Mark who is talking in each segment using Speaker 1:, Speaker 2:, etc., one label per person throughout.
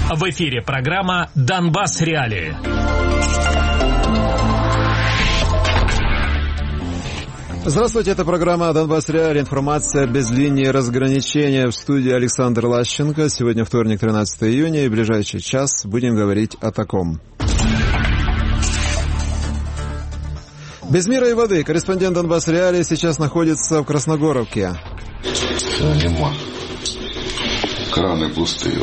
Speaker 1: В эфире программа «Донбасс Реалии».
Speaker 2: Здравствуйте, это программа «Донбасс Реалии». Информация без линии разграничения. В студии Александр Лащенко. Сегодня вторник, 13 июня, и в ближайший час будем говорить о таком. Без мира и воды. Корреспондент «Донбасс Реалии» сейчас находится в Красногоровке.
Speaker 3: Нема. Краны пустые.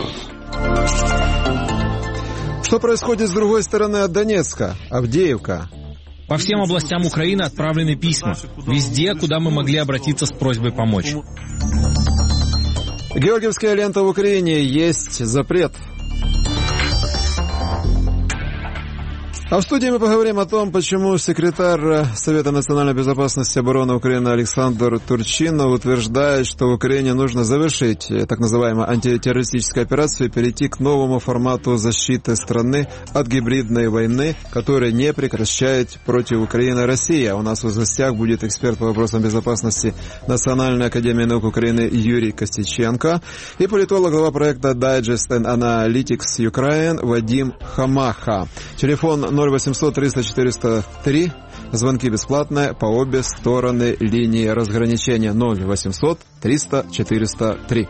Speaker 2: Что происходит с другой стороны от Донецка? Авдеевка.
Speaker 4: По всем областям Украины отправлены письма. Везде, куда мы могли обратиться с просьбой помочь.
Speaker 2: Георгиевская лента в Украине. Есть запрет. А в студии мы поговорим о том, почему секретарь Совета национальной безопасности и обороны Украины Александр Турчинов утверждает, что в Украине нужно завершить так называемую антитеррористическую операцию и перейти к новому формату защиты страны от гибридной войны, которая не прекращает против Украины Россия. У нас в гостях будет эксперт по вопросам безопасности Национальной академии наук Украины Юрий Костиченко и политолог, глава проекта Digest and Analytics Ukraine Вадим Хамаха. Телефон 0800-300-403. Звонки бесплатные по обе стороны линии разграничения. 0800-300-403.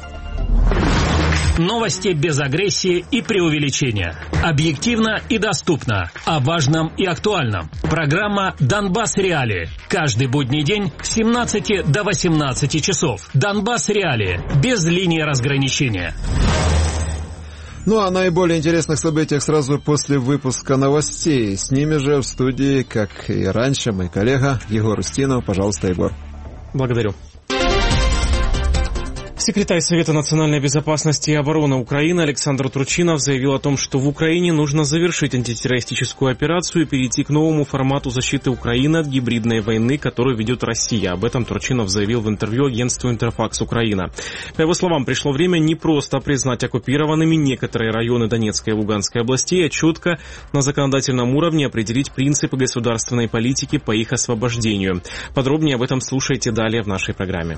Speaker 1: Новости без агрессии и преувеличения. Объективно и доступно. О важном и актуальном. Программа «Донбасс Реалии». Каждый будний день с 17 до 18 часов. «Донбасс Реалии». Без линии разграничения.
Speaker 2: Ну а о наиболее интересных событиях сразу после выпуска новостей. С ними же в студии, как и раньше, мой коллега Егор Устинов. Пожалуйста, Егор.
Speaker 4: Благодарю. Секретарь Совета национальной безопасности и обороны Украины Александр Турчинов заявил о том, что в Украине нужно завершить антитеррористическую операцию и перейти к новому формату защиты Украины от гибридной войны, которую ведет Россия. Об этом Турчинов заявил в интервью агентству «Интерфакс Украина». По его словам, пришло время не просто признать оккупированными некоторые районы Донецкой и Луганской областей, а четко на законодательном уровне определить принципы государственной политики по их освобождению. Подробнее об этом слушайте далее в нашей программе.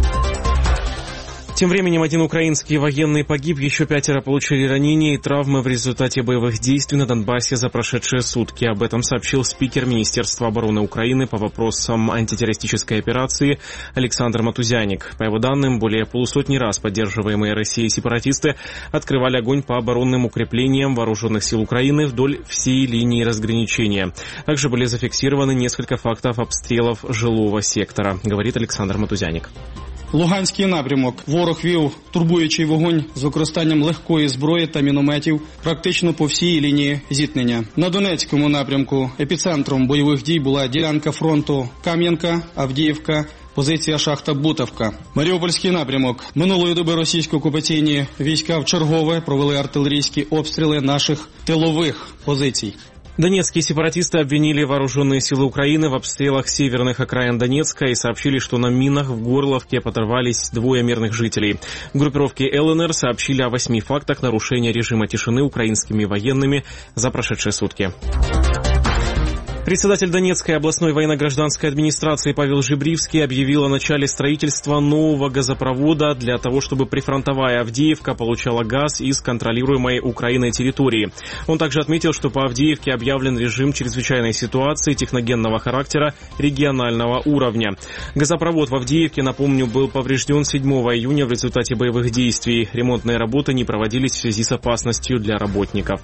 Speaker 4: Тем временем один украинский военный погиб, еще 5 получили ранения и травмы в результате боевых действий на Донбассе за прошедшие сутки. Об этом сообщил спикер Министерства обороны Украины по вопросам антитеррористической операции Александр Матузяник. По его данным, более полусотни раз поддерживаемые Россией сепаратисты открывали огонь по оборонным укреплениям вооруженных сил Украины вдоль всей линии разграничения. Также были зафиксированы несколько фактов обстрелов жилого сектора, говорит Александр Матузяник.
Speaker 5: Луганський напрямок. Ворог вів турбуючий вогонь з використанням легкої зброї та мінометів практично по всій лінії зіткнення. На Донецькому напрямку епіцентром бойових дій була ділянка фронту Кам'янка, Авдіївка, позиція шахта Бутовка. Маріупольський напрямок. Минулої доби російсько-окупаційні війська вчергове провели артилерійські обстріли наших тилових позицій.
Speaker 4: Донецкие сепаратисты обвинили вооруженные силы Украины в обстрелах северных окраин Донецка и сообщили, что на минах в Горловке подорвались 2 мирных жителей. Группировки ЛНР сообщили о 8 фактах нарушения режима тишины украинскими военными за прошедшие сутки. Председатель Донецкой областной военно-гражданской администрации Павел Жибривский объявил о начале строительства нового газопровода для того, чтобы прифронтовая Авдеевка получала газ из контролируемой Украиной территории. Он также отметил, что по Авдеевке объявлен режим чрезвычайной ситуации техногенного характера регионального уровня. Газопровод в Авдеевке, напомню, был поврежден 7 июня в результате боевых действий. Ремонтные работы не проводились в связи с опасностью для работников.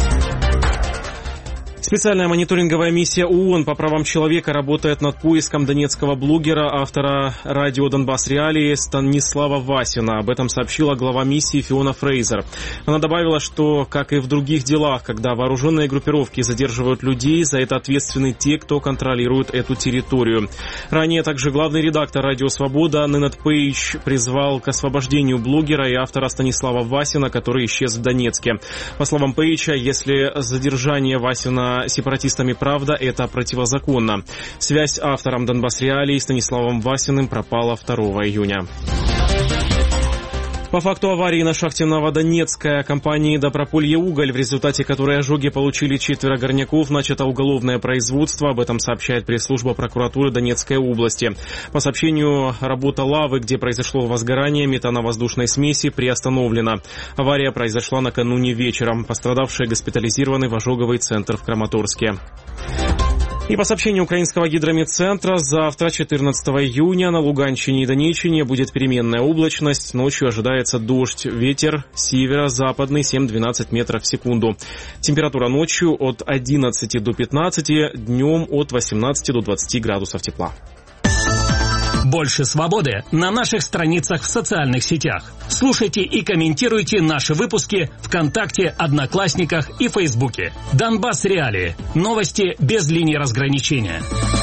Speaker 4: Специальная мониторинговая миссия ООН по правам человека работает над поиском донецкого блогера, автора радио «Донбасс Реалии» Станислава Васина. Об этом сообщила глава миссии Фиона Фрейзер. Она добавила, что, как и в других делах, когда вооруженные группировки задерживают людей, за это ответственны те, кто контролирует эту территорию. Ранее также главный редактор «Радио Свобода» Ненет Пейдж призвал к освобождению блогера и автора Станислава Васина, который исчез в Донецке. По словам Пейджа, если задержание Васина сепаратистами правда, это противозаконно. Связь с автором «Донбасс Реалии» Станиславом Васиным пропала 2 июня. По факту аварии на шахте Новодонецкая компании «Доброполье-Уголь», в результате которой ожоги получили 4 горняков, начато уголовное производство. Об этом сообщает пресс-служба прокуратуры Донецкой области. По сообщению, работа лавы, где произошло возгорание метановоздушной смеси, приостановлена. Авария произошла накануне вечером. Пострадавшие госпитализированы в ожоговый центр в Краматорске. И по сообщению украинского гидрометцентра, завтра, 14 июня, на Луганщине и Донеччине будет переменная облачность. Ночью ожидается дождь. Ветер северо-западный 7-12 метров в секунду. Температура ночью от 11 до 15, днем от 18 до 20 градусов тепла.
Speaker 1: Больше свободы на наших страницах в социальных сетях. Слушайте и комментируйте наши выпуски ВКонтакте, Одноклассниках и Фейсбуке. Донбасс Реалии. Новости без линии разграничения.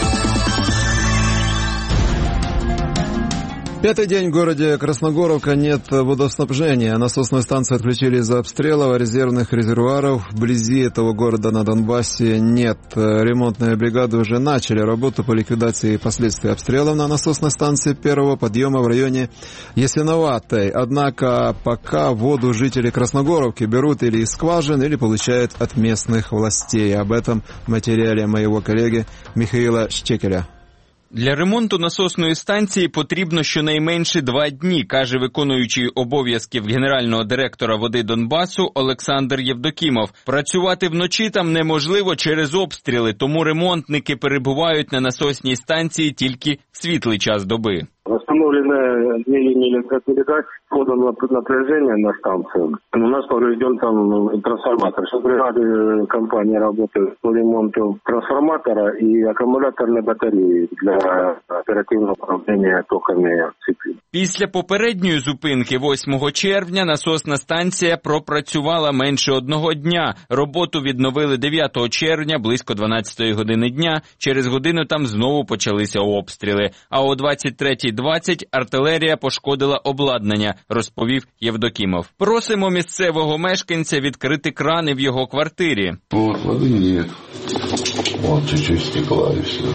Speaker 2: Пятый день в городе Красногоровка нет водоснабжения. Насосную станцию отключили из-за обстрелов, а резервных резервуаров вблизи этого города на Донбассе нет. Ремонтные бригады уже начали работу по ликвидации последствий обстрелов на насосной станции первого подъема в районе Ясиноватой. Однако пока воду жители Красногоровки берут или из скважин, или получают от местных властей. Об этом в материале моего коллеги Михаила Щекеля.
Speaker 6: Для ремонту насосної станції потрібно щонайменше 2 дні, каже виконуючий обов'язків генерального директора води Донбасу Олександр Євдокімов. Працювати вночі там неможливо через обстріли, тому ремонтники перебувають на насосній станції тільки в світлий час доби.
Speaker 7: Установлены 2 линии электропередач, подано напряжение на станцию. У нас поврежден там трансформатор. Сейчас бригады компании работают по ремонту трансформатора и аккумуляторной батареи для оперативного управления токами цепи.
Speaker 6: Після попередньої зупинки 8 червня насосна станція пропрацювала менше 1 дня. Роботу відновили 9 червня близько 12 години дня. Через годину там знову почалися обстріли. А о 23:20 артилерія пошкодила обладнання, розповів Євдокімов. Просимо місцевого мешканця відкрити крани в його квартирі.
Speaker 3: Вот, воды нет. Вот чуть-чуть стекла и все.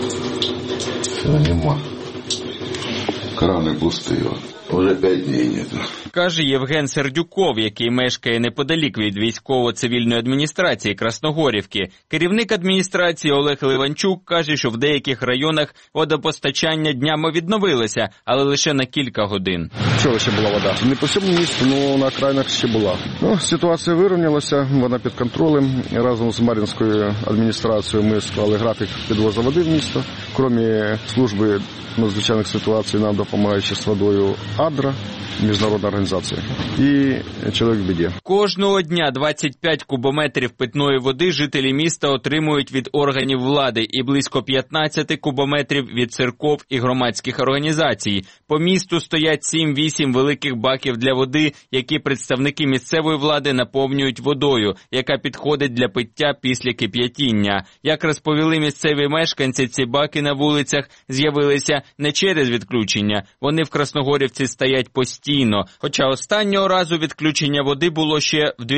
Speaker 3: Все, нема. Краны пустые. Уже 5 дней нет.
Speaker 6: Каже Євген Сердюков, який мешкає неподалік від військово-цивільної адміністрації Красногорівки. Керівник адміністрації Олег Ливанчук каже, що в деяких районах водопостачання днями відновилося, але лише на кілька годин.
Speaker 8: Вчора ще була вода. Не по всьому місту, але на окраїнах ще була. Ситуація вирівнялася, вона під контролем. Разом з Мар'їнською адміністрацією ми склали графік підвозу води в місто. Крім служби надзвичайних ситуацій, нам допомагає ще з водою Адра, міжнародна організація, і «Чоловік в біді».
Speaker 6: Кожного дня 25 кубометрів питної води жителі міста отримують від органів влади і близько 15 кубометрів від церков і громадських організацій. По місту стоять 7-8 великих баків для води, які представники місцевої влади наповнюють водою, яка підходить для пиття після кип'ятіння. Як розповіли місцеві мешканці, ці баки на вулицях з'явилися не через відключення. Вони в Красногорівці стоять постійно, хоча останнього разу відключення води було ще в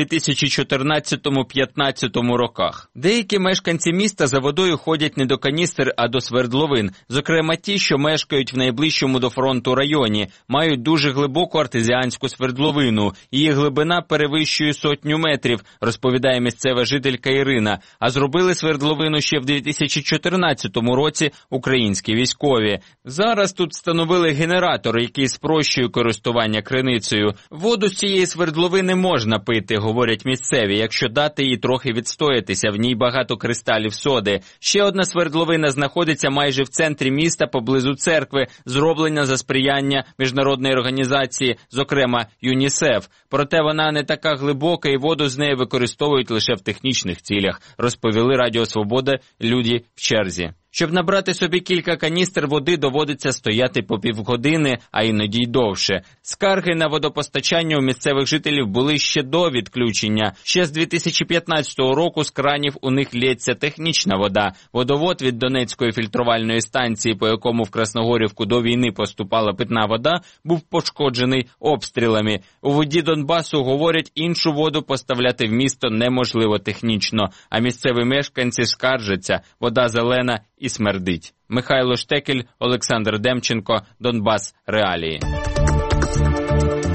Speaker 6: 2014-15 роках. Деякі мешканці міста за водою ходять не до каністр, а до свердловин. Зокрема ті, що мешкають в найближчому до фронту районі, мають дуже глибоку артезіанську свердловину. Її глибина перевищує 100 метрів, розповідає місцева жителька Ірина. А зробили свердловину ще в 2014 році українські військові. Зараз тут встановили генератор, який спрощує користування криницею. Воду з цієї свердловини можна пити, говорять місцеві, якщо дати їй трохи відстоятися, в ній багато кристалів соди. Ще одна свердловина знаходиться майже в центрі міста поблизу церкви, зроблена за сприяння міжнародної організації, зокрема ЮНІСЕФ. Проте вона не така глибока і воду з неї використовують лише в технічних цілях, розповіли Радіо Свобода люди в черзі. Щоб набрати собі кілька каністр води, доводиться стояти по півгодини, а іноді й довше. Скарги на водопостачання у місцевих жителів були ще до відключення. Ще з 2015 року з кранів у них лється технічна вода. Водовод від Донецької фільтрувальної станції, по якому в Красногорівку до війни поступала питна вода, був пошкоджений обстрілами. У воді Донбасу, говорять, іншу воду поставляти в місто неможливо технічно, а місцеві мешканці скаржаться – вода зелена і смердить. Михайло Штекель, Олександр Демченко, Донбас Реалії.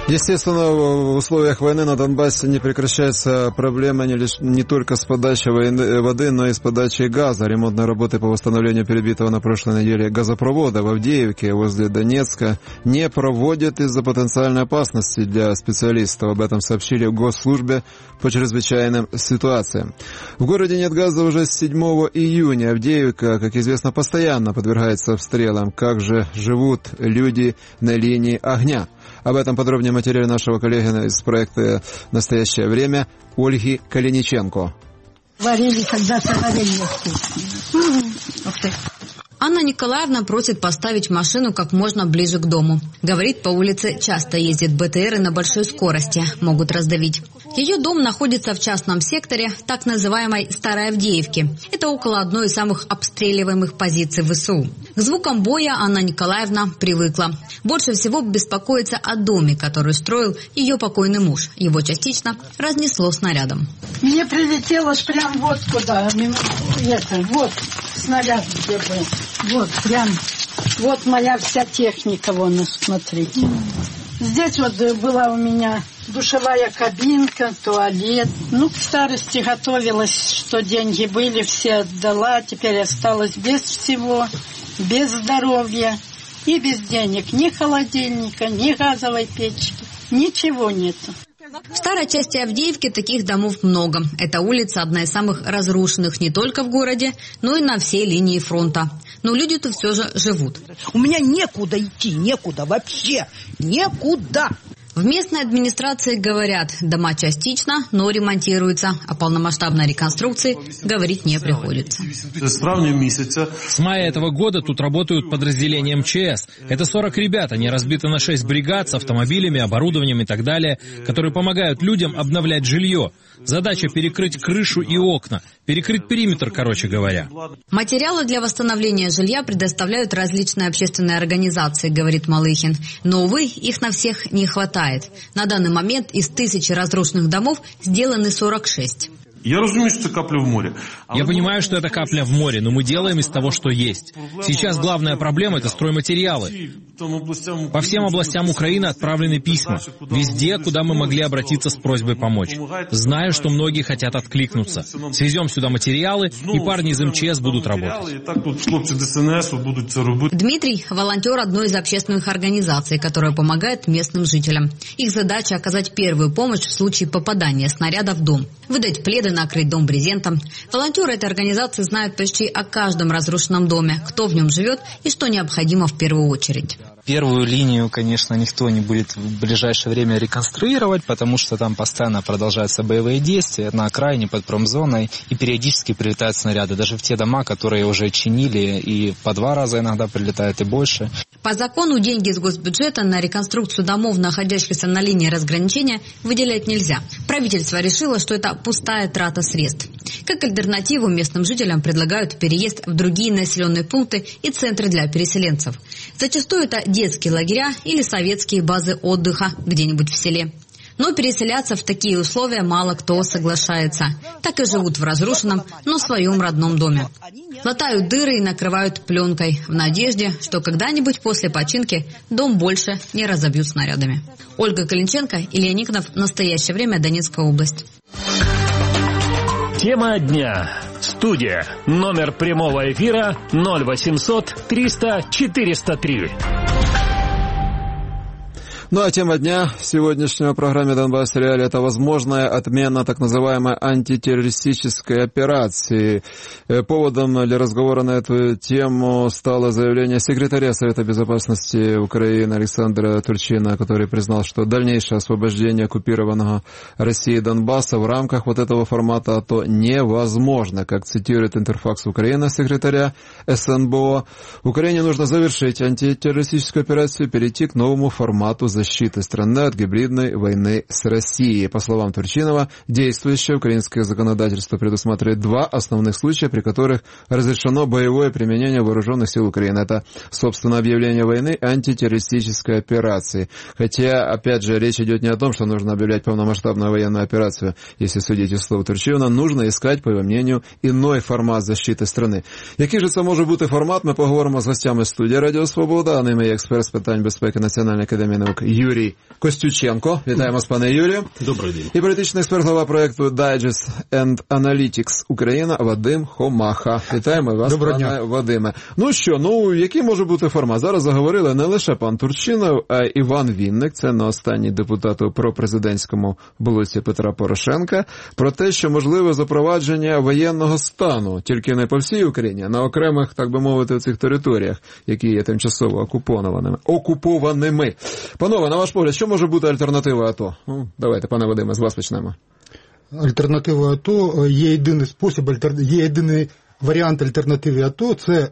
Speaker 2: Естественно, в условиях войны на Донбассе не прекращается проблема не только с подачей воды, но и с подачей газа. Ремонтные работы по восстановлению перебитого на прошлой неделе газопровода в Авдеевке возле Донецка не проводят из-за потенциальной опасности для специалистов. Об этом сообщили в Госслужбе по чрезвычайным ситуациям. В городе нет газа уже с 7 июня. Авдеевка, как известно, постоянно подвергается обстрелам. Как же живут люди на линии огня? Об этом подробнее в материале нашего коллеги из проекта «Настоящее время» Ольги Калиниченко.
Speaker 9: Варили когда-то варенье.
Speaker 10: Анна Николаевна просит поставить машину как можно ближе к дому. Говорит, по улице часто ездят БТРы на большой скорости, могут раздавить. Ее дом находится в частном секторе так называемой Старой Авдеевки. Это около одной из самых обстреливаемых позиций ВСУ. К звукам боя Анна Николаевна привыкла. Больше всего беспокоится о доме, который строил ее покойный муж. Его частично разнесло снарядом.
Speaker 9: Мне прилетело прям вот куда. Вот снаряд где был. Вот прям. Вот моя вся техника, вон, смотрите. Здесь вот была у меня душевая кабинка, туалет. К старости готовилась, что деньги были, все отдала. Теперь осталась без всего, без здоровья и без денег. Ни холодильника, ни газовой печки. Ничего нету.
Speaker 10: В старой части Авдеевки таких домов много. Эта улица одна из самых разрушенных не только в городе, но и на всей линии фронта. Но люди тут все же живут.
Speaker 11: У меня некуда идти, некуда вообще, некуда.
Speaker 10: В местной администрации говорят, дома частично, но ремонтируются, о полномасштабной реконструкции говорить не приходится.
Speaker 12: С мая этого года тут работают подразделения МЧС. Это 40 ребят, они разбиты на 6 бригад с автомобилями, оборудованием и так далее, которые помогают людям обновлять жилье. Задача перекрыть крышу и окна, перекрыть периметр, короче говоря.
Speaker 10: Материалы для восстановления жилья предоставляют различные общественные организации, говорит Малыхин. Но, увы, их на всех не хватает. На данный момент из 1000 разрушенных домов сделаны 46.
Speaker 12: Я понимаю, что это капля в море, но мы делаем из того, что есть. Сейчас главная проблема – это стройматериалы. По всем областям Украины отправлены письма. Везде, куда мы могли обратиться с просьбой помочь. Знаю, что многие хотят откликнуться. Свезем сюда материалы, и парни из МЧС будут работать.
Speaker 10: Дмитрий – волонтер одной из общественных организаций, которая помогает местным жителям. Их задача – оказать первую помощь в случае попадания снаряда в дом. Выдать пледы, накрыть дом брезентом. Волонтеры этой организации знают почти о каждом разрушенном доме, кто в нем живет и что необходимо в первую очередь.
Speaker 13: Первую линию, конечно, никто не будет в ближайшее время реконструировать, потому что там постоянно продолжаются боевые действия на окраине под промзоной, и периодически прилетают снаряды. Даже в те дома, которые уже чинили, и по 2 раза иногда прилетает, и больше.
Speaker 10: По закону деньги из госбюджета на реконструкцию домов, находящихся на линии разграничения, выделять нельзя. Правительство решило, что это пустая трата средств. Как альтернативу местным жителям предлагают переезд в другие населенные пункты и центры для переселенцев. Зачастую это детские лагеря или советские базы отдыха где-нибудь в селе. Но переселяться в такие условия мало кто соглашается. Так и живут в разрушенном, но своем родном доме. Латают дыры и накрывают пленкой в надежде, что когда-нибудь после починки дом больше не разобьют снарядами. Ольга Калиниченко, Илья Никонов. Настоящее время. Донецкая область.
Speaker 1: Тема дня. Студия. Номер прямого эфира 0800 300 403.
Speaker 2: Ну а тема дня сегодняшнего программы «Донбасс Реалии» — это возможная отмена так называемой антитеррористической операции. Поводом для разговора на эту тему стало заявление секретаря Совета Безопасности Украины Александра Турчина, который признал, что дальнейшее освобождение оккупированного Россией Донбасса в рамках вот этого формата АТО невозможно. Как цитирует Интерфакс Украина секретаря СНБО, Украине нужно завершить антитеррористическую операцию и перейти к новому формату защиты страны от гибридной войны с Россией. По словам Турчинова, действующее украинское законодательство предусматривает 2 основных случая, при которых разрешено боевое применение вооруженных сил Украины. Это, собственно, объявление войны и антитеррористической операции. Хотя, опять же, речь идет не о том, что нужно объявлять полномасштабную военную операцию. Если судить из слов Турчина, нужно искать, по его мнению, иной формат защити страни. Який же це може бути формат, ми поговоримо з гостями студії Радіо Свобода, а ними є експерт з питань безпеки Національної академії наук Юрій Костюченко. Вітаємо з пане Юрію.
Speaker 14: Добрий день.
Speaker 2: І політичний експерт, голова проєкту Digest and Analytics Україна Вадим Хомаха. Вітаємо вас, пане Вадиме. Ну що, який може бути формат? Зараз заговорили не лише пан Турчинов, а й Іван Вінник, це не останній депутат у пропрезидентському блоці Петра Порошенка, про те, що можливе запровадження воєнного стану, тільки не по всій Україні, а на окремих, так би мовити, в цих територіях, які є тимчасово окупованими. Панове, на ваш погляд, що може бути альтернативою АТО? Давайте, пане Вадиме, з вас почнемо.
Speaker 15: Альтернативою АТО є єдиний спосіб, є єдиний варіант альтернативи АТО – це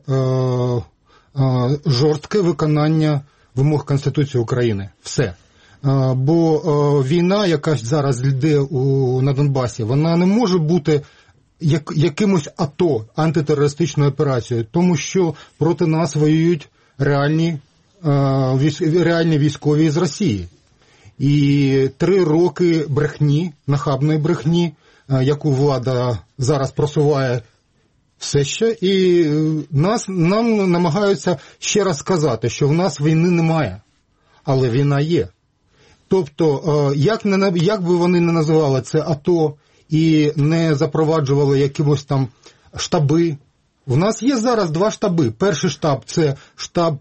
Speaker 15: жорстке виконання вимог Конституції України. Все. Бо війна, яка зараз йде на Донбасі, вона не може бути якимось АТО, антитерористичною операцією, тому що проти нас воюють реальні військові з Росії. І 3 роки брехні, нахабної брехні, яку влада зараз просуває все ще, і нам намагаються ще раз сказати, що в нас війни немає, але війна є. Тобто, як би вони не називали це АТО і не запроваджували якимось там штаби, в нас є зараз 2 штаби. Перший штаб – це штаб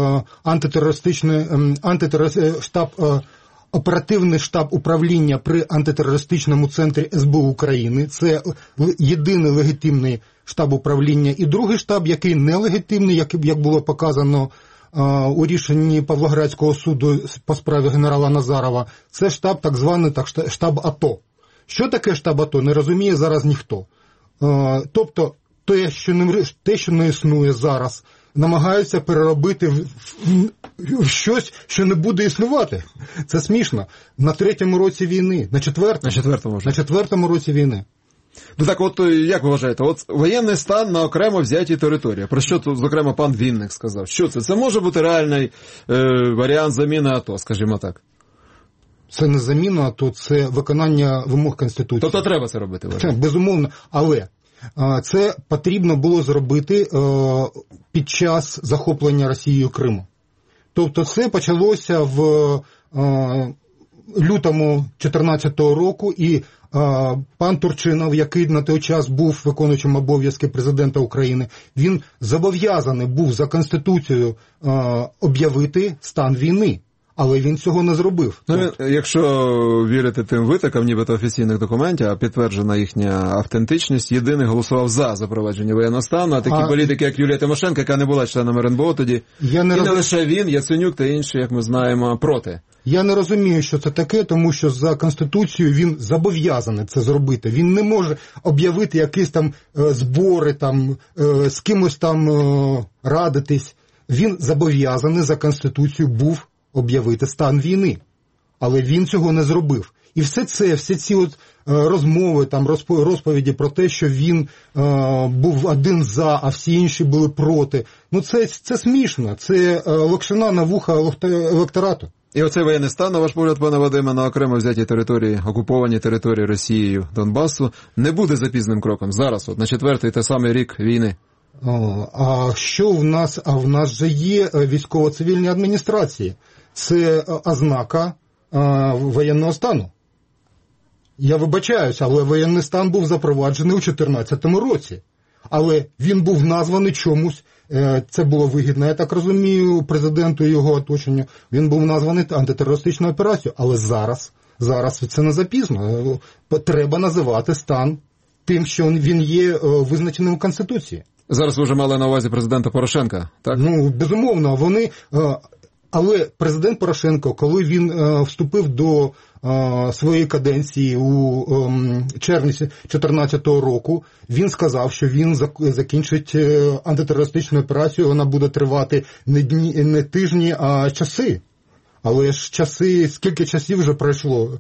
Speaker 15: оперативний штаб управління при антитерористичному центрі СБУ України. Це єдиний легітимний штаб управління. І другий штаб, який нелегітимний, як було показано у рішенні Павлоградського суду по справі генерала Назарова, це штаб, так званий штаб АТО. Що таке штаб АТО, не розуміє зараз ніхто. Тобто, те, що не існує зараз, намагаються переробити в щось, що не буде існувати. Це смішно. На 3-му році війни, на 4-му році війни.
Speaker 2: Ну так от, як ви вважаєте, от воєнний стан на окремо взятій території. Про що тут, зокрема, пан Вінник сказав? Що це? Це може бути реальний варіант заміни АТО, скажімо так?
Speaker 15: Це не заміна АТО, це виконання вимог Конституції.
Speaker 2: Тобто треба це робити?
Speaker 15: Безумовно, але це потрібно було зробити під час захоплення Росією Криму. Тобто це почалося в лютому 2014 року, і пан Турчинов, який на той час був виконуючим обов'язки президента України, він зобов'язаний був за Конституцією об'явити стан війни. Але він цього не зробив.
Speaker 2: Якщо вірити тим витокам, нібито офіційних документів, а підтверджена їхня автентичність, єдиний голосував за запровадження воєнного стану, а такі політики, як Юлія Тимошенко, яка не була членом РНБО тоді, не лише він, Яценюк та інші, як ми знаємо, проти.
Speaker 15: Я не розумію, що це таке, тому що за Конституцією він зобов'язаний це зробити. Він не може об'явити якісь там збори, там, з кимось там радитись. Він зобов'язаний за Конституцією був об'явити стан війни. Але він цього не зробив. І всі ці от розмови, там, розповіді про те, що він був один за, а всі інші були проти. Це смішно. Це локшина на вуха електорату.
Speaker 2: І оцей воєнний стан, на ваш погляд, пане Вадиме, на окремо взятій території, окупованій території Росією, Донбасу, не буде запізним кроком. Зараз, на 4-й той самий рік війни.
Speaker 15: А що в нас? А в нас же є військово-цивільні адміністрації. Це ознака воєнного стану. Я вибачаюся, але воєнний стан був запроваджений у 2014 році. Але він був названий чомусь, це було вигідно, я так розумію, президенту і його оточенню. Він був названий антитерористичною операцією. Але зараз це не запізно. Треба називати стан тим, що він є визначеним у Конституції.
Speaker 2: Зараз ви вже мали на увазі президента Порошенка, так?
Speaker 15: Безумовно, вони... Але президент Порошенко, коли він вступив до своєї каденції у червні 2014 року, він сказав, що він закінчить антитерористичну операцію, вона буде тривати не тижні, а часи. Але ж часи, скільки часів вже пройшло?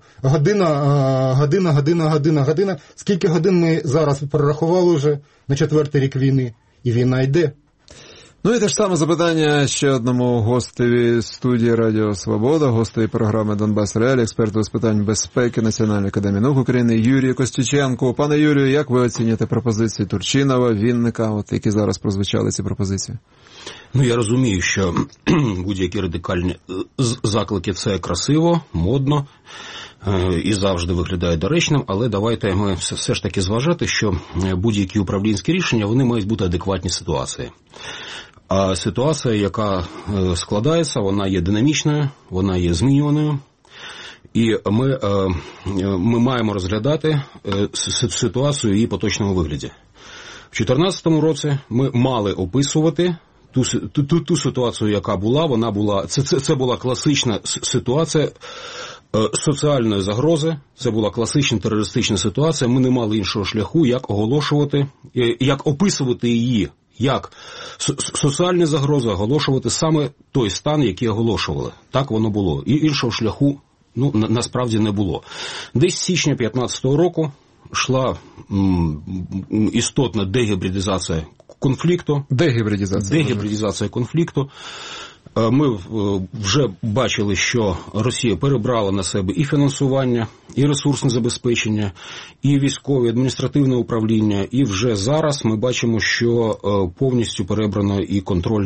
Speaker 15: Година. Скільки годин ми зараз перерахували вже на 4-й рік війни? І війна йде.
Speaker 2: Ну і те ж саме запитання ще одному гостеві студії Радіо Свобода, гостеві програми «Донбас Реалії», експерту з питань безпеки Національної академії наук України Юрію Костюченку. Пане Юрію, як ви оцінюєте пропозиції Турчинова, Вінника, які зараз прозвучали ці пропозиції?
Speaker 14: Ну, я розумію, що будь-які радикальні заклики – це красиво, модно і завжди виглядає доречним, але давайте ми все ж таки зважати, що будь-які управлінські рішення, вони мають бути адекватні ситуації. А ситуація, яка складається, вона є динамічною, вона є змінюваною, і ми маємо розглядати ситуацію в її поточному вигляді. В 2014 році ми мали описувати ту ситуацію, яка була, це була класична ситуація соціальної загрози, це була класична терористична ситуація, ми не мали іншого шляху, як оголошувати, як описувати її, як соціальні загрози оголошувати саме той стан, який оголошували. Так воно було. І іншого шляху, насправді не було. Десь з січня 2015 року йшла істотна дегібридизація конфлікту. Дегібридизація конфлікту. Ми вже бачили, що Росія перебрала на себе і фінансування, і ресурсне забезпечення, і військове, і адміністративне управління. І вже зараз ми бачимо, що повністю перебрано і контроль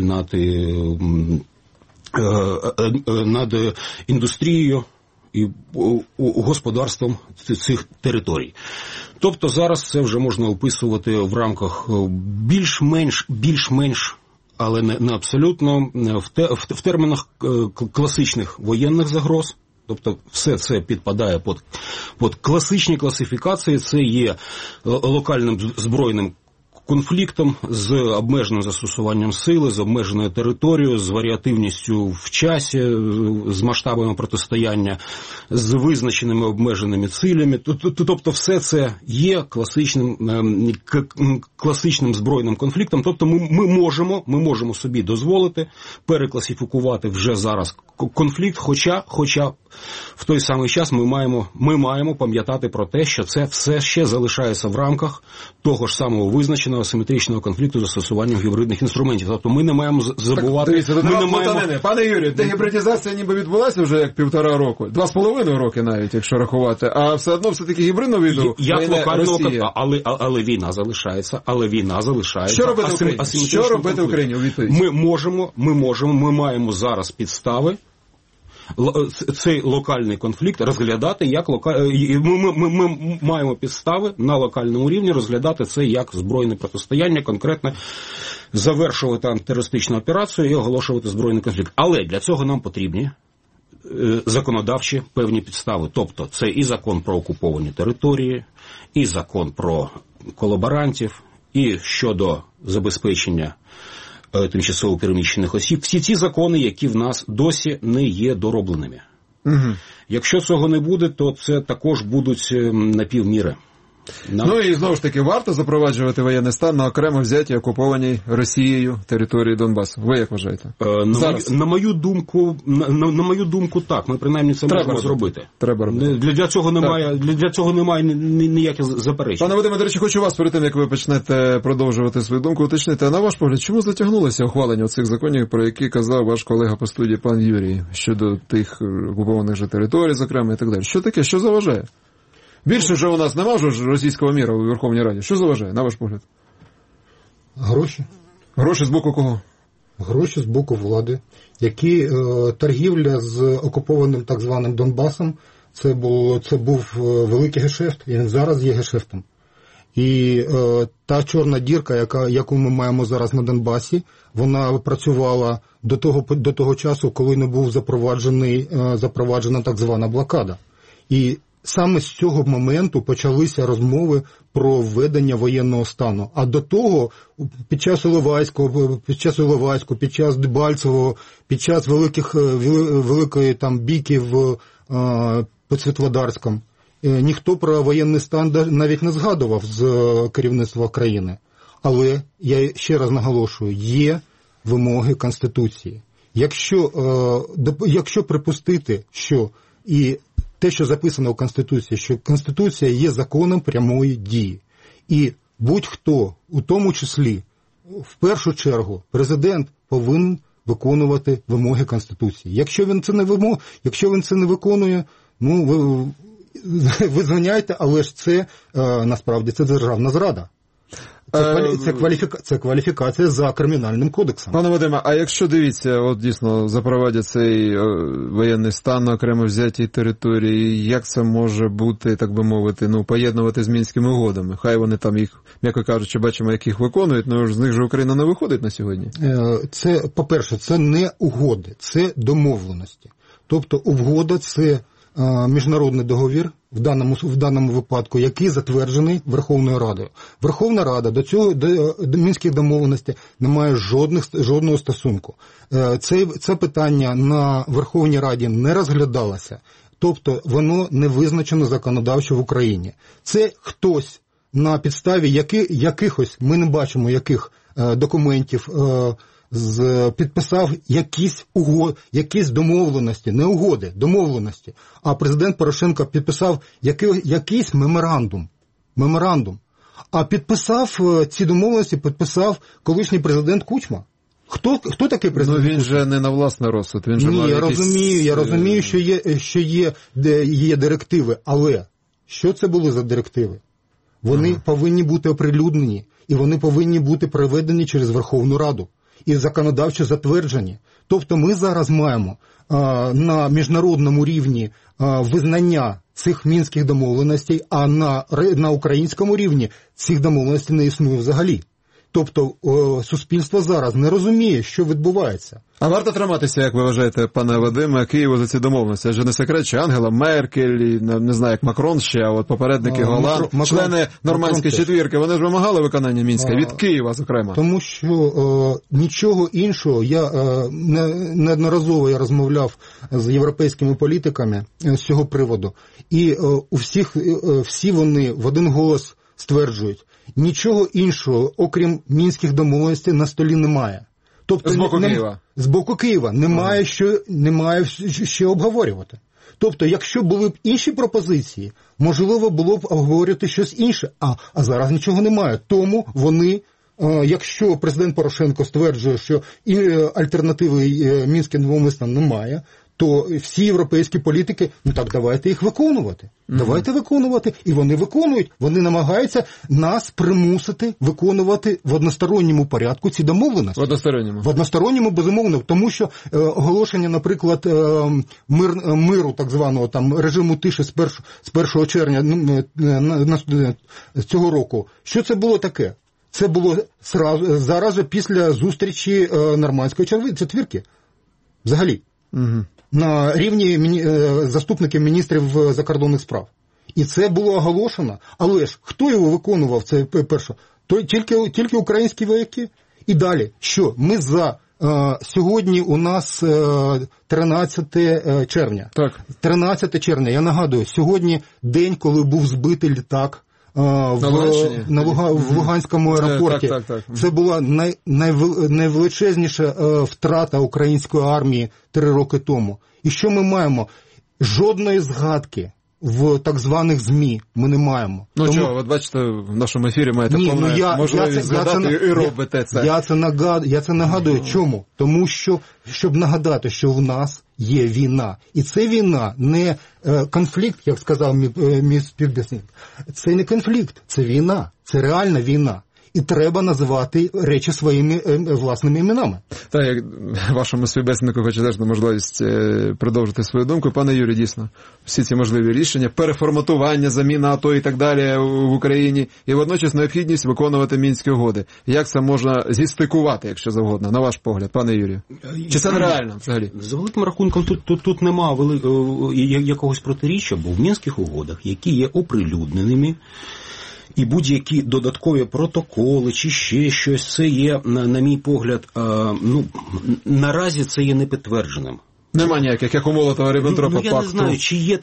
Speaker 14: над індустрією і господарством цих територій. Тобто зараз це вже можна описувати в рамках більш-менш, але не абсолютно, в термінах класичних воєнних загроз. Тобто все це підпадає під класичні класифікації. Це є локальним збройним конфліктом з обмеженим застосуванням сили, з обмеженою територією, з варіативністю в часі, з масштабами протистояння, з визначеними обмеженими цилями. Тобто все це є класичним збройним конфліктом. Тобто ми можемо собі дозволити перекласифікувати вже зараз конфлікт, хоча в той самий час ми маємо пам'ятати про те, що це все ще залишається в рамках того ж самого визначеного асиметричного конфлікту з застосуванням гібридних інструментів. Тобто ми не маємо забувати...
Speaker 2: Пане Юрію, дегібридизація ніби відбулася вже як 1,5 року, 2,5 роки навіть, якщо рахувати, а все одно все-таки гібридну війну Росія.
Speaker 14: Але війна залишається.
Speaker 2: Що робити Україні у відповідь?
Speaker 14: Ми маємо зараз підстави цей локальний конфликт розглядати як ми маємо підстави на локальному рівні розглядати це як збройне протистояння, конкретно завершувати антитерористичну операцію і оголошувати збройний конфлікт. Але для цього нам потрібні законодавчі певні підстави. Тобто це і закон про окуповані території, і закон про колаборантів, і щодо забезпечення тимчасово переміщених осіб. Всі ці закони, які в нас досі не є доробленими. Угу. Якщо цього не буде, то це також будуть напівміри.
Speaker 2: Ну і знову ж таки, варто запроваджувати воєнний стан на окремо взятій окупованій Росією території Донбасу. Ви як вважаєте?
Speaker 14: На мою думку, так. Ми принаймні це можемо зробити.
Speaker 2: Треба робити.
Speaker 14: Для цього немає ніяких заперечень.
Speaker 2: Пане Вадиме, до речі, хочу вас перед тим, як ви почнете продовжувати свою думку, уточнити. А на ваш погляд, чому затягнулося ухвалення цих законів, про які казав ваш колега по студії пан Юрій, щодо тих окупованих же територій, зокрема, і так далі? Що таке? Що заважає? Більше вже у нас немає вже російського міра у Верховній Раді. Що заважає, на ваш погляд?
Speaker 15: Гроші.
Speaker 2: Гроші з боку кого?
Speaker 15: Гроші з боку влади. Які торгівля з окупованим так званим Донбасом, це був великий гешефт, і він зараз є гешефтом. І та чорна дірка, яку ми маємо зараз на Донбасі, вона працювала до того часу, коли не був запроваджена так звана блокада. І саме з цього моменту почалися розмови про введення воєнного стану. А до того, під час Іловайського, під час Дебальцевого, під час великої там бійки під Світлодарськом, ніхто про воєнний стан навіть не згадував з керівництва країни. Але, я ще раз наголошую, є вимоги Конституції. Якщо припустити, що і те, що записано в Конституції, що Конституція є законом прямої дії. І будь-хто, у тому числі в першу чергу президент повинен виконувати вимоги Конституції. Якщо він це не виконує, ну, ви звиняйте, але ж це насправді це державна зрада. Це кваліфікація за кримінальним кодексом.
Speaker 2: Пане Вадиме, а якщо, дивіться, от дійсно запровадять цей воєнний стан на окремо взятій території, як це може бути, так би мовити, ну, поєднувати з Мінськими угодами? Хай вони там їх, м'яко кажучи, бачимо, як їх виконують, але з них же Україна не виходить на сьогодні.
Speaker 15: Це, по-перше, це не угоди, це домовленості. Тобто угода – це міжнародний договір, в даному випадку, який затверджений Верховною Радою. Верховна Рада до Мінських домовленостей не має жодного стосунку. Це питання на Верховній Раді не розглядалося, тобто воно не визначено законодавчо в Україні. Це хтось на підставі якихось, ми не бачимо яких документів, підписав якісь домовленості, не угоди, домовленості. А президент Порошенко підписав якийсь меморандум. А підписав ці домовленості, колишній президент Кучма. Хто такий президент?
Speaker 2: Ну він же не на власний розсуд. Він же
Speaker 15: Ні, я розумію, що є директиви, але що це були за директиви? Вони повинні бути оприлюднені, і вони повинні бути проведені через Верховну Раду і законодавчо затверджені. Тобто ми зараз маємо на міжнародному рівні визнання цих мінських домовленостей, а на українському рівні цих домовленостей не існує взагалі. Тобто суспільство зараз не розуміє, що відбувається.
Speaker 2: А варто триматися, як ви вважаєте, пане Вадиме, Києву за ці домовленості? Адже не секрет, що Ангела Меркель, і, не знаю, як Макрон ще, а от попередники Голланд, члени Нормандської четвірки, вони ж вимагали виконання Мінська, від Києва, зокрема.
Speaker 15: Тому що нічого іншого, неодноразово я розмовляв з європейськими політиками з цього приводу, і всі вони в один голос стверджують, нічого іншого, окрім Мінських домовленостей, на столі немає. Тобто, з боку Києва. Немає що обговорювати. Тобто, якщо були б інші пропозиції, можливо було б обговорювати щось інше, а зараз нічого немає. Тому вони, якщо президент Порошенко стверджує, що альтернативи Мінським домовленостям немає, то всі європейські політики, ну так давайте їх виконувати. Давайте виконувати. І вони виконують. Вони намагаються нас примусити виконувати в односторонньому порядку ці домовленості. В односторонньому, безумовно. Тому що оголошення, наприклад, миру, так званого, там, режиму тиші з 1 червня цього року. Що це було таке? Це було зараз же після зустрічі Нормандської четвірки. Взагалі. На рівні заступників міністрів закордонних справ. І це було оголошено. Але ж хто його виконував, це перше? Тільки українські вояки. І далі, що? Ми сьогодні у нас 13 червня.
Speaker 2: Так.
Speaker 15: 13 червня, я нагадую, сьогодні день, коли був збитий літак в Луганському аеропорті.
Speaker 2: Так.
Speaker 15: Це була найвеличезніша втрата української армії 3 роки тому. І що ми маємо? Жодної згадки в так званих ЗМІ ми не маємо.
Speaker 2: Ну чого, от бачите, в нашому ефірі маєте повну можливість згадати і робите це.
Speaker 15: Я це нагадую. Чому? Тому що, щоб нагадати, що в нас є війна. І це війна не конфлікт, як сказав мій співбесідник. Це не конфлікт, це війна. Це реальна війна. І треба називати речі своїми власними іменами.
Speaker 2: Так, як вашому співбесіднику хочу теж на можливість продовжити свою думку. Пане Юрій, дійсно, всі ці можливі рішення, переформатування, заміна АТО і так далі в Україні, і водночас необхідність виконувати Мінські угоди. Як це можна зістикувати, якщо завгодно, на ваш погляд, пане Юрію? Чи це нереально взагалі?
Speaker 14: За великим рахунком тут нема якогось протиріччя, бо в Мінських угодах, які є оприлюдненими, і будь-які додаткові протоколи чи ще щось, це є, на мій погляд, наразі це є непідтвердженим.
Speaker 2: Нема ніяких, як у Молотова-Ріббентропа пакту.
Speaker 14: Я не знаю, чи є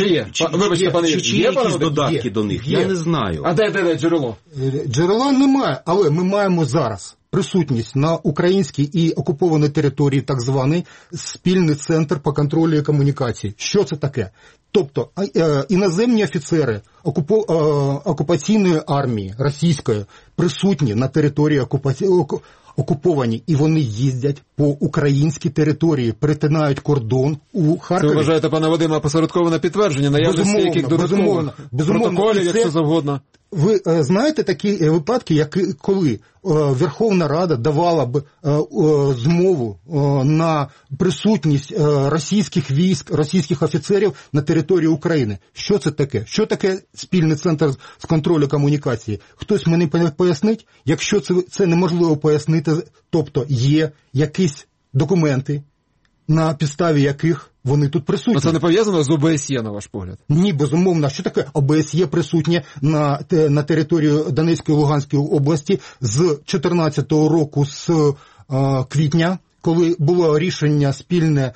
Speaker 14: якісь додатки до них, я не знаю.
Speaker 2: А де джерело?
Speaker 15: Джерела немає, але ми маємо зараз присутність на українській і окупованій території так званий спільний центр по контролю і комунікації. Що це таке? Тобто іноземні офіцери окупаційної армії російської присутні на території окуповані, і вони їздять по українській території, перетинають кордон у Харкові.
Speaker 2: Це вважаєте, пане Вадиме, опосередковане підтвердження наявності яких додаткових протоколів, якщо завгодно?
Speaker 15: Ви знаєте такі випадки, коли Верховна Рада давала б змову на присутність російських військ, російських офіцерів на території України? Що це таке? Що таке спільний центр з контролю комунікації? Хтось мені пояснить? Якщо це неможливо пояснити, тобто є якісь документи, на підставі яких вони тут присутні.
Speaker 2: Це не пов'язано з ОБСЄ, на ваш погляд?
Speaker 15: Ні, безумовно. Що таке ОБСЄ присутнє на території Донецької і Луганської області з 2014 року, з квітня, коли було рішення спільне